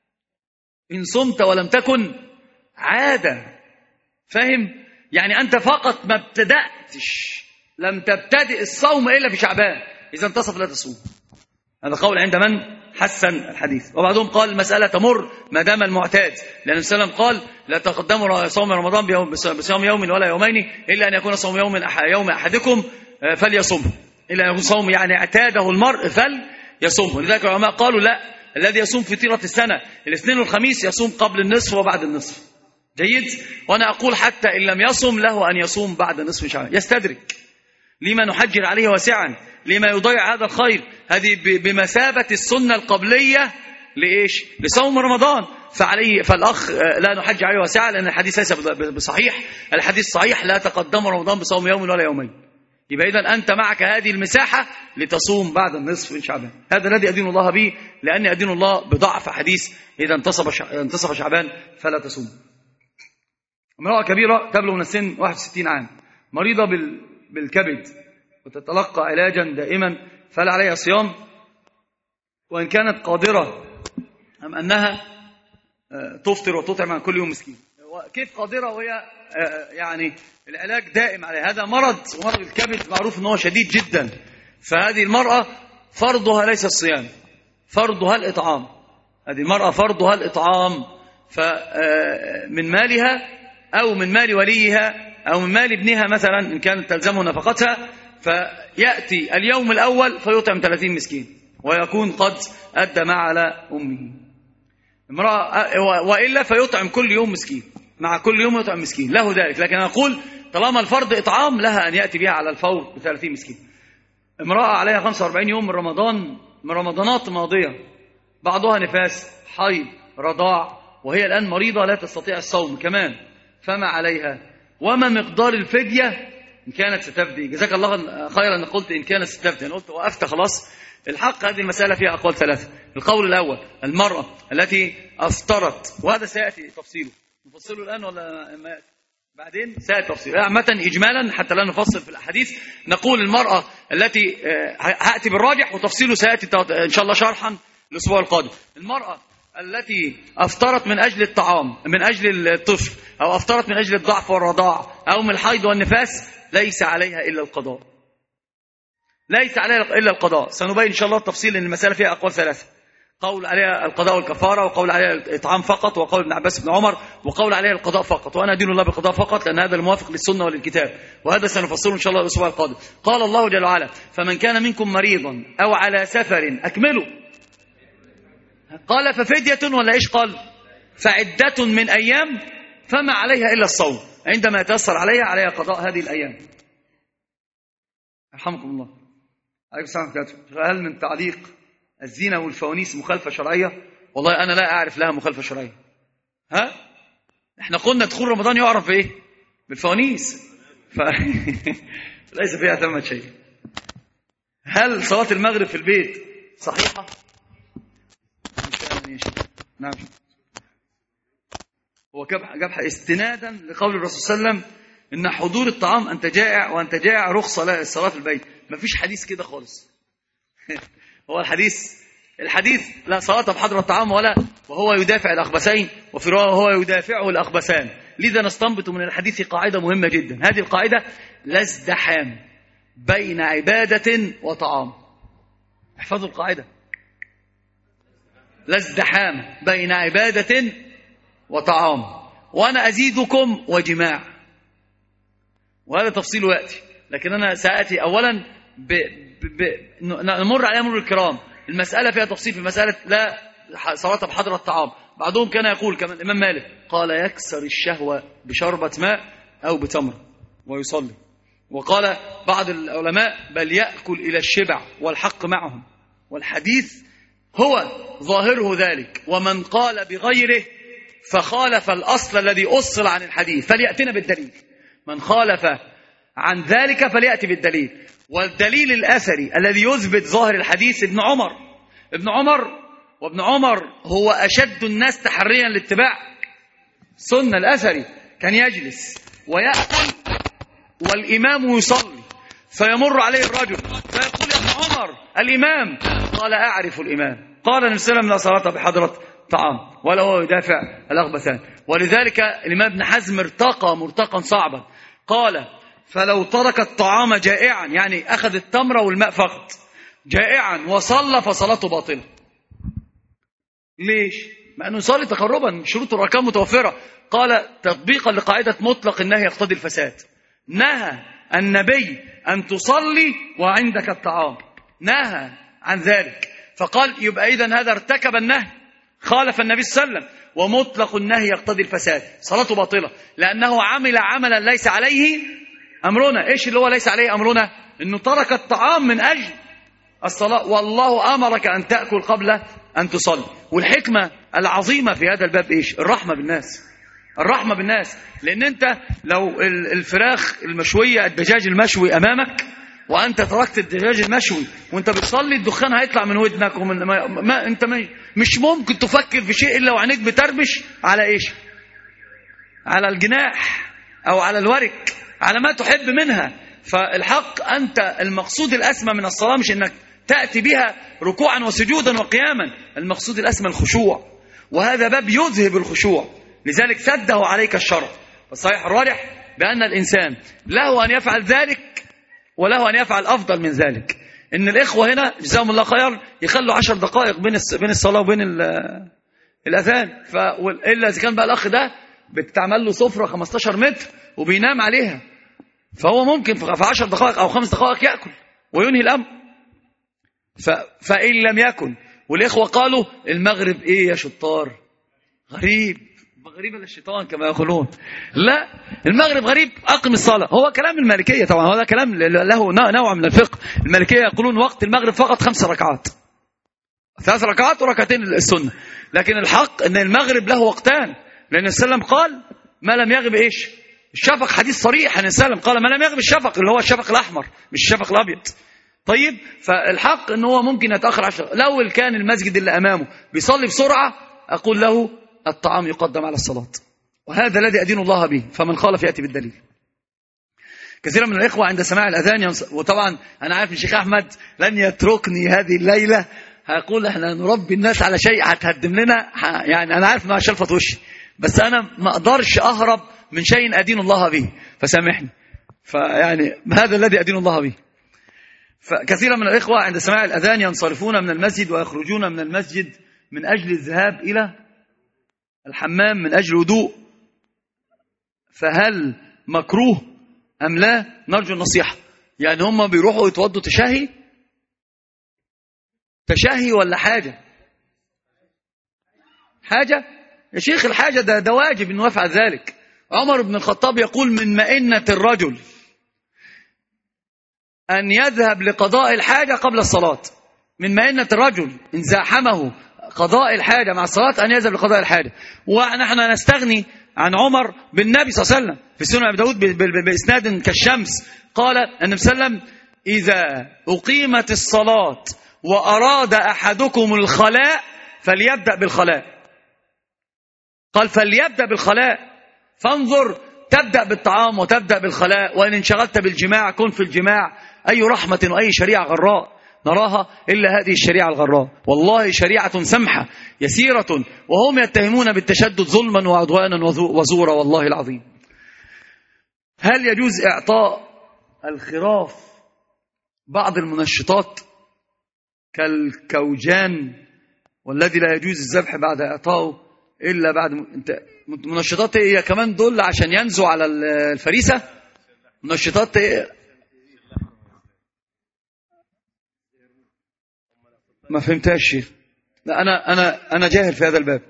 إن صمت ولم تكن عادة. فاهم؟ يعني أنت فقط ما ابتدأتش، لم تبتدئ الصوم إلا في شعبان، إذا انتصف لا تصوم. هذا قول عند من حسن الحديث. وبعضهم قال المسألة تمر ما دام المعتاد، لأن النبي صلى الله عليه وسلم قال لا تقدموا صوم رمضان بصوم يوم ولا يومين إلا أن يكون صوم يوم يوم أحدكم فليصومه، إلا أن يكون صوم يعني اعتاده المرء فليصومه. لذلك العلماء قالوا لا، الذي يصوم فطيرة السنة الاثنين والخميس يصوم قبل النصف وبعد النصف. جيد. وأنا أقول حتى إن لم يصوم له أن يصوم بعد نصف شعبان، يستدرك لما نحجر عليه واسعا، لما يضيع هذا الخير. هذه بمثابة السنة القبلية لإيش؟ لصوم رمضان. فعليه فالأخ لا نحج عليه واسعا، لأن الحديث ليس بصحيح. الحديث صحيح لا تقدم رمضان بصوم يوم ولا يومين. يبقى إذن أنت معك هذه المساحة لتصوم بعد النصف من شعبان. هذا الذي أدين الله به، لأني أدين الله بضعف حديث إذا انتصف شعبان فلا تصوم. امرأة كبيرة تبلغ من السن واحد وستين عام، مريضة بالكبد وتتلقى علاجا دائما، فهل عليها صيام؟ وإن كانت قادرة أم أنها تفطر وتطعم عن كل يوم مسكين؟ كيف قادرة وهي يعني العلاج دائم عليها؟ هذا مرض، ومرض الكبد معروف أنه شديد جدا. فهذه المرأة فرضها ليس الصيام، فرضها الإطعام. هذه المرأة فرضها الإطعام، فمن مالها أو من مال وليها أو من مال ابنها مثلا إن كانت تلزمه نفقتها، فيأتي اليوم الأول فيطعم ثلاثين مسكين ويكون قد أدى ما على أمه. امرأة وإلا فيطعم كل يوم مسكين، مع كل يوم يطعم مسكين له ذلك. لكن أقول طالما الفرض إطعام لها أن يأتي بها على الفور بثلاثين مسكين. امرأة عليها خمسة وأربعين يوم من رمضان، من رمضانات ماضية، بعضها نفاس، حيض، رضاع، وهي الآن مريضة لا تستطيع الصوم كمان، فما عليها؟ وما مقدار الفدية إن كانت ستفدي؟ جزاك الله خيرا أن قلت إن كانت ستفدي، أنا قلت وقفت خلاص. الحق هذه المسألة فيها أقوال ثلاثة. القول الأول المرأة التي أفطرت، وهذا سيأتي تفصيله، نفصله الآن ولا ما يأتي بعدين؟ سيأتي تفصيله. عامة إجمالا حتى لا نفصل في الأحاديث، نقول المرأة التي هأتي بالراجح وتفصيله سيأتي إن شاء الله شرحا الأسبوع القادم. المرأة التي أفطرت من أجل الطعام، من أجل الطفل، أو أفطرت من أجل الضعف والرضاع، أو من الحيض والنفاس، ليس عليها إلا القضاء، ليس عليها إلا القضاء. سنبين إن شاء الله التفصيل، لأن المسألة فيها أقوال ثلاثة، قول عليها القضاء والكفارة، وقول عليها الإطعام فقط، وقول ابن عباس بن عمر، وقول عليها القضاء فقط. وأنا أدين الله بالقضاء فقط، لأن هذا الموافق للسنة وللكتاب، وهذا سنفصله إن شاء الله الأسبوع القادم. قال الله جل وعلا فمن كان منكم مريضا أو على سفر أكملوا. قال ففدية ولا إيش؟ قال فعدة من أيام فما عليها إلا الصوم، عندما يتأثر عليها عليها قضاء هذه الأيام. رحمكم الله. عليكم السلام عليكم. هل من تعليق الزينة والفوانيس مخالفة شرعية؟ والله أنا لا أعرف لها مخالفة شرعية. ها؟ إحنا قلنا دخول رمضان يعرف بإيه؟ بالفوانيس، ف... ليس فيها ثمة شيء. هل صلاة المغرب في البيت صحيحة؟ نعم. هو جاب استنادا لقول الرسول صلى الله عليه وسلم إن حضور الطعام أنت جائع وأنت جائع رخصة لا الصلاة في البيت. ما فيش حديث كده خالص. هو الحديث الحديث لا صلاة بحضر الطعام ولا وهو يدافع الأخبثين، وفي رواية وهو يدافعه الأخبثان. لذا نستنبط من الحديث قاعدة مهمة جدا. هذه القاعدة لا ازدحام بين عبادة وطعام. احفظوا القاعدة، لا ازدحام بين عبادة وطعام، وأنا أزيدكم وجماع، وهذا تفصيل يأتي. لكن أنا سأتي أولا ب... ب... نمر على أمر الكرام. المسألة فيها تفصيل في مسألة لا صلاة بحضرة الطعام. بعضهم كان يقول كمان الإمام مالك قال يكسر الشهوة بشربة ماء أو بتمر ويصلي. وقال بعض العلماء بل يأكل إلى الشبع والحق معهم، والحديث هو ظاهره ذلك. ومن قال بغيره فخالف الأصل الذي أصل عن الحديث، فليأتنا بالدليل. من خالف عن ذلك فليأتي بالدليل. والدليل الأثري الذي يثبت ظاهر الحديث ابن عمر. ابن عمر وابن عمر هو أشد الناس تحريا لاتباع سنة الأثري، كان يجلس ويأكل والإمام يصلي فيمر عليه الرجل فيقول يا ابن عمر الإمام، قال أعرف الإمام. قال النبي صلى الله عليه وسلم لا صلاة بحضرة طعام ولا هو يدافع الأخبثان. ولذلك الإمام ابن حزم ارتقى مرتقا صعبا، قال فلو ترك الطعام جائعا، يعني أخذ التمرة والماء فقط جائعا وصلى فصلاته باطلة. ليش؟ مع أنه يصلي تقربا، شروط الأركان متوفرة. قال تطبيقا لقاعدة مطلق النهي يقتضي الفساد، نهى النبي أن تصلي وعندك الطعام، نهى عن ذلك، فقال يبقى إذن هذا ارتكب النهي، خالف النبي صلى الله عليه وسلم، ومطلق النهي يقتضي الفساد، صلاته باطلة لأنه عمل عملا ليس عليه أمرنا. إيش اللي هو ليس عليه أمرنا؟ إنه ترك الطعام من أجل الصلاة، والله أمرك أن تأكل قبل أن تصلي. والحكمة العظيمة في هذا الباب إيش؟ الرحمة بالناس، الرحمة بالناس. لأن أنت لو الفراخ المشوية الدجاج المشوي أمامك وأنت تركت الدجاج المشوي وأنت بتصلي، الدخان هيطلع من ودنك ومن ما, ما أنت ما مش ممكن تفكر في شيء إلا وعينيك بتربش على إيش؟ على الجناح أو على الورك، على ما تحب منها. فالحق أنت المقصود الأسمى من الصلاة مش أنك تأتي بها ركوعا وسجودا وقياما، المقصود الأسمى الخشوع، وهذا باب يذهب الخشوع، لذلك سده عليك الشرع. فالصحيح الراجح بأن الإنسان له أن يفعل ذلك وله أن يفعل أفضل من ذلك. إن الإخوة هنا جزاهم الله خير يخلوا عشر دقائق بين بين الصلاة وبين الأذان، فإلا إذا كان بقى الأخ ده بتعمل له سفرة خمستاشر متر وبينام عليها، فهو ممكن في عشر دقائق أو خمس دقائق يأكل وينهي الأمر. فإن لم يكن، والإخوة قالوا المغرب إيه يا شطار؟ غريب، غريب للشيطان كما يقولون. لا، المغرب غريب، أقم الصلاة. هو كلام المالكية طبعا، هذا كلام له نوع من الفقه. المالكية يقولون وقت المغرب فقط خمس ركعات، ثلاث ركعات وركعتين السنة. لكن الحق أن المغرب له وقتان، لأن السلام قال ما لم يغب إيش؟ الشفق، حديث صريح عن السلام قال ما لم يغب الشفق، اللي هو الشفق الأحمر مش الشفق الأبيض. طيب، فالحق أنه هو ممكن يتأخر عشر. لو كان المسجد اللي أمامه بيصلي بسرعة أقول له الطعام يقدم على الصلاة، وهذا الذي أدين الله به، فمن خالف يأتي بالدليل. كثيرا من الإخوة عند سماع الأذان ينص... وطبعا أنا عارف الشيخ أحمد لن يتركني هذه الليلة، هيقول احنا نربي الناس على شيء هتهدم لنا، يعني أنا عارف ما شلفت وشي، بس أنا ما أقدرش أهرب من شيء أدين الله به، فسامحني. فيعني هذا الذي أدين الله به. فكثيرا من الإخوة عند سماع الأذان ينصرفون من المسجد ويخرجون من المسجد من أجل الذهاب إلى الحمام من أجل وضوء، فهل مكروه أم لا؟ نرجو النصيحة. يعني هم بيروحوا يتوضوا تشاهي تشاهي ولا حاجة؟ حاجة يا شيخ، الحاجة ده, ده واجب أنه يفعل ذلك. عمر بن الخطاب يقول من مئنة الرجل أن يذهب لقضاء الحاجة قبل الصلاة. من مئنة الرجل إن زاحمه قضاء الحاجة مع الصلاة أن يذهب لقضاء الحاجة. ونحن نستغني عن عمر بالنبي صلى الله عليه وسلم في سنن أبي داود بإسناد كالشمس، قال النبي صلى الله عليه وسلم إذا أقيمت الصلاة وأراد أحدكم الخلاء فليبدأ بالخلاء. قال فليبدأ بالخلاء، فانظر تبدأ بالطعام وتبدأ بالخلاء، وإن انشغلت بالجماع كن في الجماع. أي رحمة وأي شريعة غراء نراها إلا هذه الشريعة الغراء، والله شريعة سمحة يسيرة، وهم يتهمون بالتشدد ظلما وعدوانا وزورا، والله العظيم. هل يجوز إعطاء الخراف بعض المنشطات كالكوجان، والذي لا يجوز الذبح بعد إعطائه إلا بعد م... انت منشطات هي كمان دول عشان ينزوا على الفريسة؟ منشطات إيه؟ ما فهمتهاش. لا أنا أنا أنا جاهل في هذا الباب.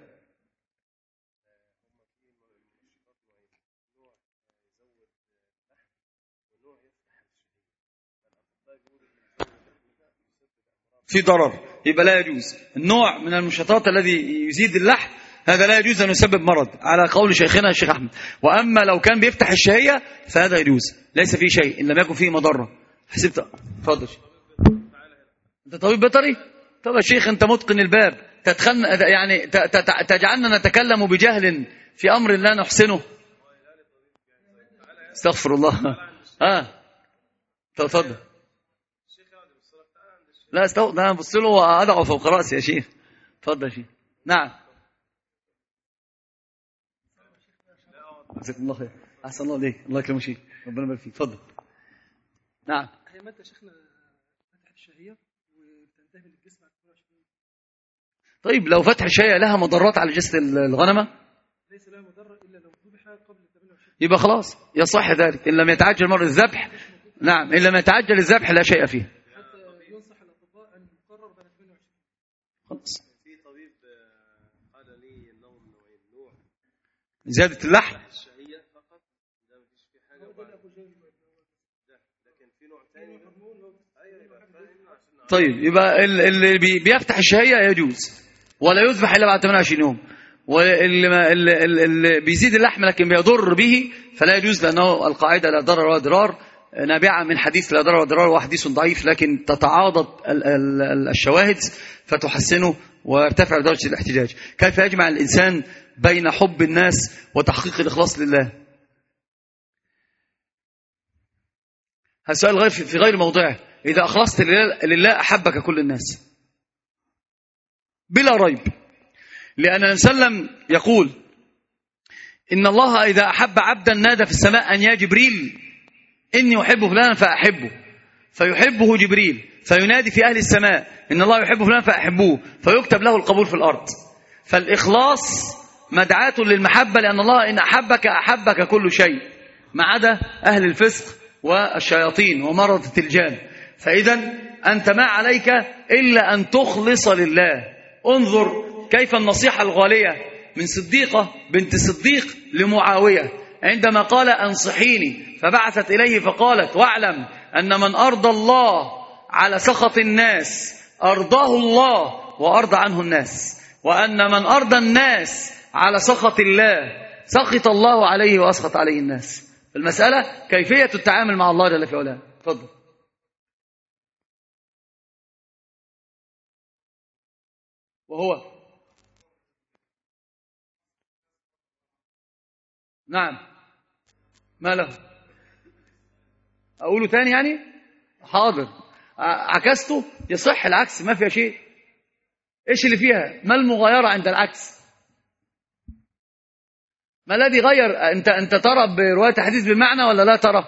في ضرر يبقى لا يجوز. النوع من المنشطات الذي يزيد اللحم هذا لا يجوز أن يسبب مرض على قول شيخنا الشيخ أحمد. وأما لو كان بيفتح الشهية فهذا يجوز، ليس فيه شيء إن لم يكن فيه مضرة. حسبت. تفضل. أنت طبيب بيطري؟ طب يا شيخ أنت متقن الباب، تدخلنا يعني تجعلنا نتكلم بجهل في أمر لا نحسنه. استغفر الله. ها تفضل. لا استو... لا بص له وأدعو فوق رأسي يا شيخ. تفضل يا شيخ. نعم. جزاكم الله خير. أحسن الله عليك. الله يكرمك شيخ. ربنا يبارك فيك. تفضل. نعم. هي مادة شيخنا فتح الشهية وتنتهي للجسم. طيب لو فتح الشهية لها مضرات على جسد الغنمة؟ ليس لها مضرة إلا لو ذبح قبل ثمانية وعشرين. يبقى خلاص يصح ذلك إن لم يتعجل مر الذبح. نعم إن لم يتعجل الذبح لا شيء فيه. حتى ينصح الأطباء أن يقرر بعد ثمانية وعشرين. خلاص. في طبيب قال لي النوم نوع زيادة اللحم الشهية فقط، ده مفيش فيه حاجة، لكن في نوع ثاني. طيب يبقى اللي بيفتح الشهية يجوز ولا يذبح إلا بعد ثمانية وعشرين يوم، واللي اللي بيزيد اللحم لكن بيضر به فلا يجوز، لأنه القاعدة لا ضرر ولا ضرار نابعة من حديث لا ضرر ولا ضرار، وحديث ضعيف لكن تتعاضد الشواهد فتحسنه وارتفع درجة الاحتجاج. كيف يجمع الإنسان بين حب الناس وتحقيق الإخلاص لله؟ هذا سؤال غير في غير موضعه. إذا أخلصت لله أحبك كل الناس بلا ريب، لأن النبي صلى الله عليه وسلم يقول إن الله إذا أحب عبدا نادى في السماء أن يا جبريل إني أحب فلانا فأحبه، فيحبه جبريل فينادي في أهل السماء إن الله يحب فلانا فأحبوه، فيكتب له القبول في الأرض. فالإخلاص مدعاة للمحبة، لأن الله إن أحبك أحبك كل شيء ما عدا أهل الفسق والشياطين ومرضة الجان. فإذا أنت ما عليك إلا أن تخلص لله. انظر كيف النصيحة الغالية من صديقة بنت صديق لمعاوية عندما قال أنصحيني، فبعثت إليه فقالت واعلم أن من أرضى الله على سخط الناس أرضاه الله وأرضى عنه الناس، وأن من أرضى الناس على سخط الله سخط الله عليه وأسخط عليه الناس. المسألة كيفية التعامل مع الله جل في علاه. تفضل. وهو نعم ما له أقوله تاني يعني حاضر عكسته يصح العكس ما فيها شيء. إيش اللي فيها؟ ما المغايرة عند العكس؟ ما الذي غير؟ أنت أنت ترى برواية حديث بالمعنى ولا لا ترى؟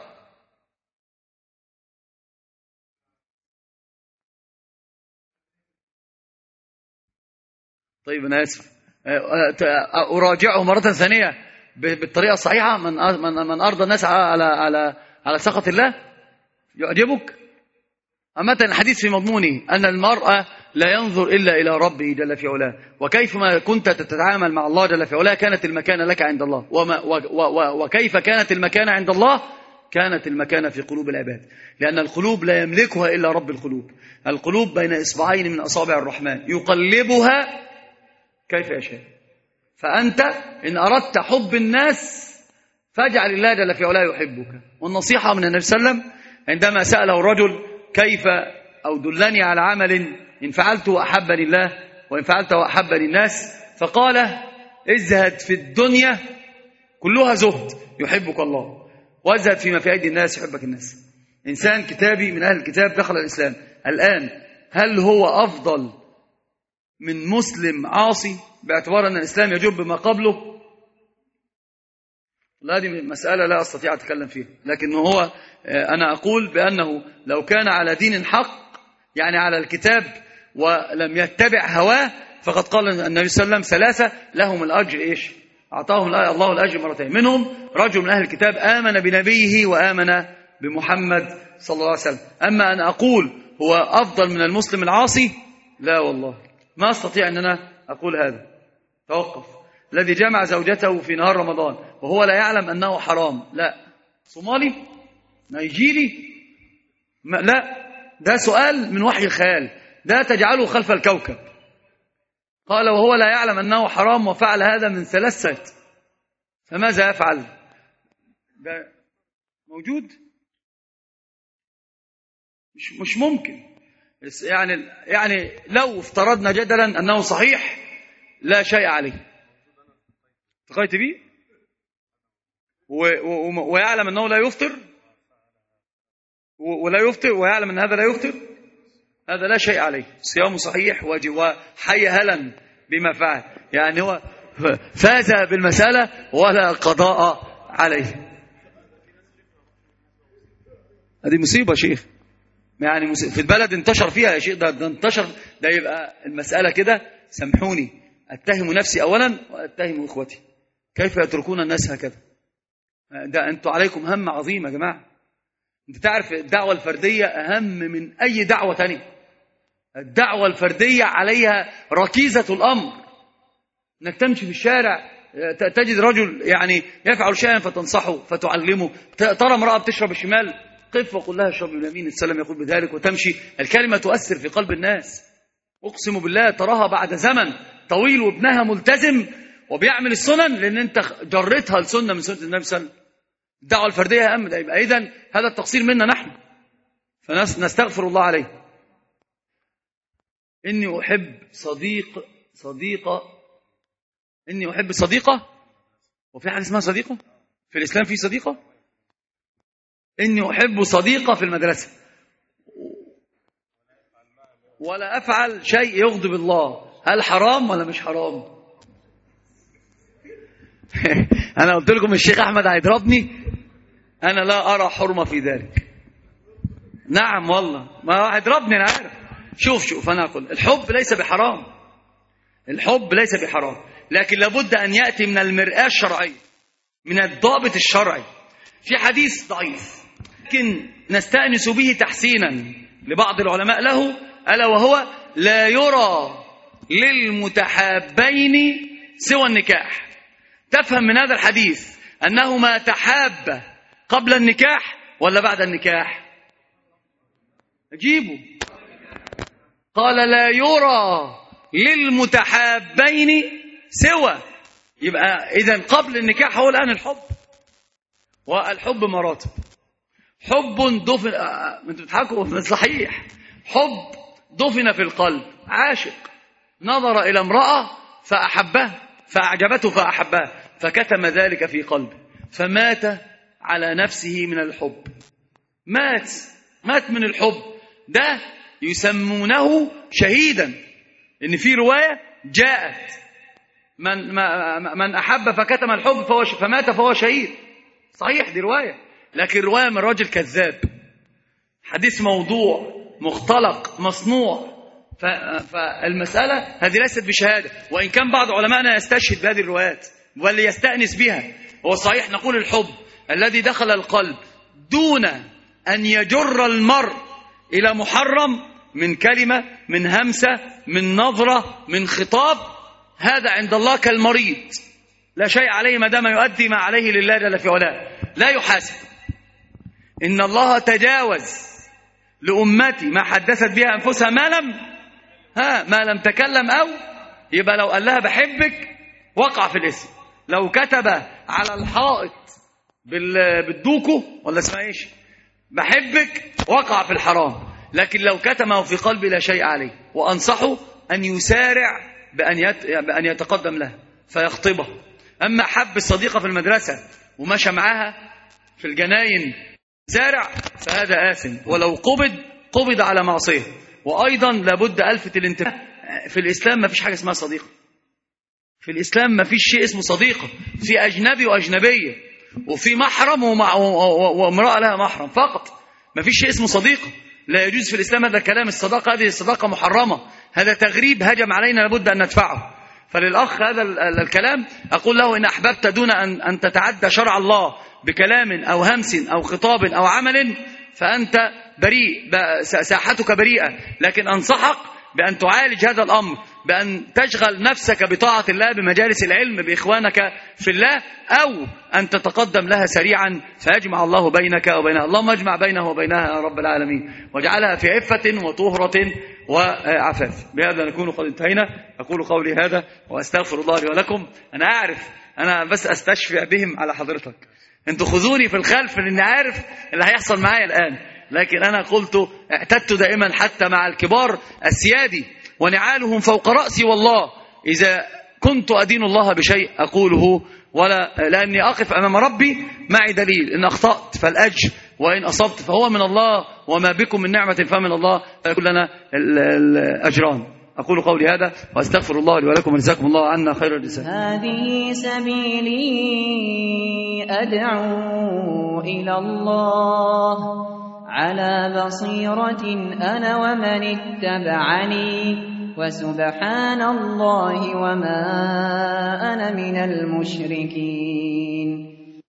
طيب أنا آسف أراجعه مرة ثانية بالطريقة الصحيحة. من من من أرضى الناس على على على سخط الله يعجبك؟ أما الحديث في مضمونه أن المرأة لا ينظر إلا إلى ربه جل في علاه، وكيف ما كنت تتعامل مع الله جل في علاه كانت المكانة لك عند الله، وما و و وكيف كانت المكانة عند الله كانت المكانة في قلوب العباد، لأن القلوب لا يملكها إلا رب القلوب. القلوب بين إصبعين من أصابع الرحمن يقلبها كيف يشاء. فأنت إن أردت حب الناس فاجعل الله جل في علاه يحبك. والنصيحة من النبي صلى الله عليه وسلم عندما سأله الرجل كيف أو دلني على عمل إن فعلته أحبني الله وإن فعلته أحبني الناس، فقال ازهد في الدنيا كلها زهد يحبك الله، وازهد فيما في أيدي الناس يحبك الناس. إنسان كتابي من أهل الكتاب دخل الإسلام الآن، هل هو أفضل من مسلم عاصي باعتبار أن الإسلام يجب ما قبله؟ هذه مسألة لا أستطيع أتكلم فيها، لكن هو أنا أقول بأنه لو كان على دين حق يعني على الكتاب ولم يتبع هواه فقد قال النبي صلى الله عليه وسلم ثلاثة لهم الأجر إيش؟ أعطاهم الله الأجر مرتين، منهم رجل من أهل الكتاب آمن بنبيه وآمن بمحمد صلى الله عليه وسلم. أما أن أقول هو أفضل من المسلم العاصي لا والله ما أستطيع أن أنا أقول هذا. توقف. الذي جمع زوجته في نهار رمضان وهو لا يعلم أنه حرام، لا صومالي نيجيري لا، ده سؤال من وحي الخيال، ده تجعله خلف الكوكب. قال وهو لا يعلم أنه حرام وفعل هذا من ثلاث سنوات، فماذا يفعل؟ ده موجود؟ مش, مش ممكن. يعني يعني لو افترضنا جدلا أنه صحيح لا شيء عليه، تقيت به ويعلم أنه لا يفطر ولا يفطر ويعلم أن هذا لا يفطر، هذا لا شيء عليه، صيامه صحيح وحي هلا بما فعل، يعني هو فاز بالمسألة ولا قضاء عليه. هذه مصيبة شيخ، يعني في البلد انتشر فيها يا شيخ، ده, ده انتشر، ده يبقى المسألة كده. سامحوني أتهم نفسي أولا وأتهم إخوتي، كيف يتركون الناس هكذا؟ ده أنتوا عليكم هم عظيم يا جماعة. أنت تعرف الدعوة الفردية أهم من أي دعوة تانية. الدعوة الفردية عليها ركيزة الأمر، أنك تمشي في الشارع تجد رجل يعني يفعل شيئا فتنصحه فتعلمه، ترى امرأة بتشرب الشمال قف وقل لها اشرب باليمين، السلام يقول بذلك، وتمشي. الكلمة تؤثر في قلب الناس، أقسم بالله تراها بعد زمن طويل وابنها ملتزم وبيعمل السنن لأن أنت جرتها السنة من سنة النبي صلى الله عليه وسلم. الدعوة الفردية أهم، ده يبقى إذن هذا التقصير منا نحن، فنستغفر الله عليه. إني أحب صديق صديقة إني أحب صديقة، وفي حاجة اسمها صديقة في الإسلام، في صديقة. إني أحب صديقة في المدرسة ولا أفعل شيء يغضب الله، هل حرام ولا مش حرام؟ أنا قلت لكم الشيخ أحمد هيضربني، أنا لا أرى حرمة في ذلك. نعم والله ما هيضربني أنا عارف. شوف شوف أنا أقول الحب ليس بحرام، الحب ليس بحرام، لكن لابد أن يأتي من المرآة الشرعية، من الضابط الشرعي. في حديث ضعيف لكن نستأنس به تحسينا لبعض العلماء له، ألا وهو لا يرى للمتحابين سوى النكاح. تفهم من هذا الحديث أنهما تحابا قبل النكاح ولا بعد النكاح؟ أجيبوا. قال لا يرى للمتحابين سوى، يبقى إذن قبل النكاح هو الآن الحب، والحب مراتب. حب دفن، انتوا بتضحكوا من صحيح، حب دفن في القلب، عاشق نظر إلى امرأة فأحبها فأعجبته فأحبها فكتم ذلك في قلبه فمات على نفسه من الحب، مات مات من الحب. ده يسمونه شهيدا، إن في رواية جاءت من من أحب فكتم الحب فهو فمات فهو شهيد. صحيح دي رواية، لكن رواية من راجل كذاب، حديث موضوع مختلق مصنوع. فالمسألة هذه ليست بشهادة، وإن كان بعض علمائنا يستشهد بهذه الروايات واللي يستأنس بها. هو صحيح نقول الحب الذي دخل القلب دون أن يجر المرء إلى محرم من كلمة من همسة من نظرة من خطاب، هذا عند الله كالمريض لا شيء عليه ما دام يؤدي ما عليه لله جل في علاه، لا يحاسب. إن الله تجاوز لأمتي ما حدثت بها أنفسها ما لم ها ما لم تكلم، أو يبقى لو قال لها بحبك وقع في الاسم، لو كتب على الحائط بالدوكو ولا اسمها ايش بحبك وقع في الحرام، لكن لو كتمه في قلبي لا شيء عليه. وأنصحه أن يسارع بأن بأن يتقدم لها فيخطبها. أما حب الصديقة في المدرسة ومشى معاها في الجناين زارع فهذا آثم، ولو قبض قبض على معصية. وأيضا لابد ألفت الانتباه، في الإسلام ما فيش حاجة اسمها صديقة، في الإسلام ما فيش شيء اسمه صديقة، في أجنبي وأجنبية، وفي محرم وامرأة لها محرم فقط، ما فيش شيء اسمه صديقة. لا يجوز في الإسلام هذا الكلام. الصداقة هذه الصداقة محرمة، هذا تغريب هجم علينا لابد أن ندفعه. فللأخ هذا الكلام أقول له إن أحببت دون أن أن تتعدى شرع الله بكلام أو همس أو خطاب أو عمل فأنت بريء، ساحتك بريئة، لكن أنصحك بأن تعالج هذا الأمر، بأن تشغل نفسك بطاعة الله بمجالس العلم بإخوانك في الله، أو أن تتقدم لها سريعا فيجمع الله بينك وبينها. اللهم اجمع بينه وبينها يا رب العالمين، واجعلها في عفة وطهرة وعفاف. بهذا نكون قد انتهينا. أقول قولي هذا وأستغفر الله لي ولكم. أنا أعرف أنا بس أستشفع بهم على حضرتك، أنتوا خذوني في الخلف لأني عارف اللي هيحصل معايا الآن. لكن أنا قلت اعتدت دائما حتى مع الكبار السيادي ونعالهم فوق رأسي، والله إذا كنت أدين الله بشيء أقوله، ولا لأني أقف أمام ربي معي دليل، إن أخطأت فالأجر وإن أصبت فهو من الله، وما بكم من نعمة فمن الله، فيكون لنا الأجران. أقول قولي هذا وأستغفر الله لي ولكم وجزاكم الله عنا خير الجزاء. هذه سبيلي أدعو إلى الله على بصيرة أنا ومن اتبعني وسبحان الله وما أنا من المشركين.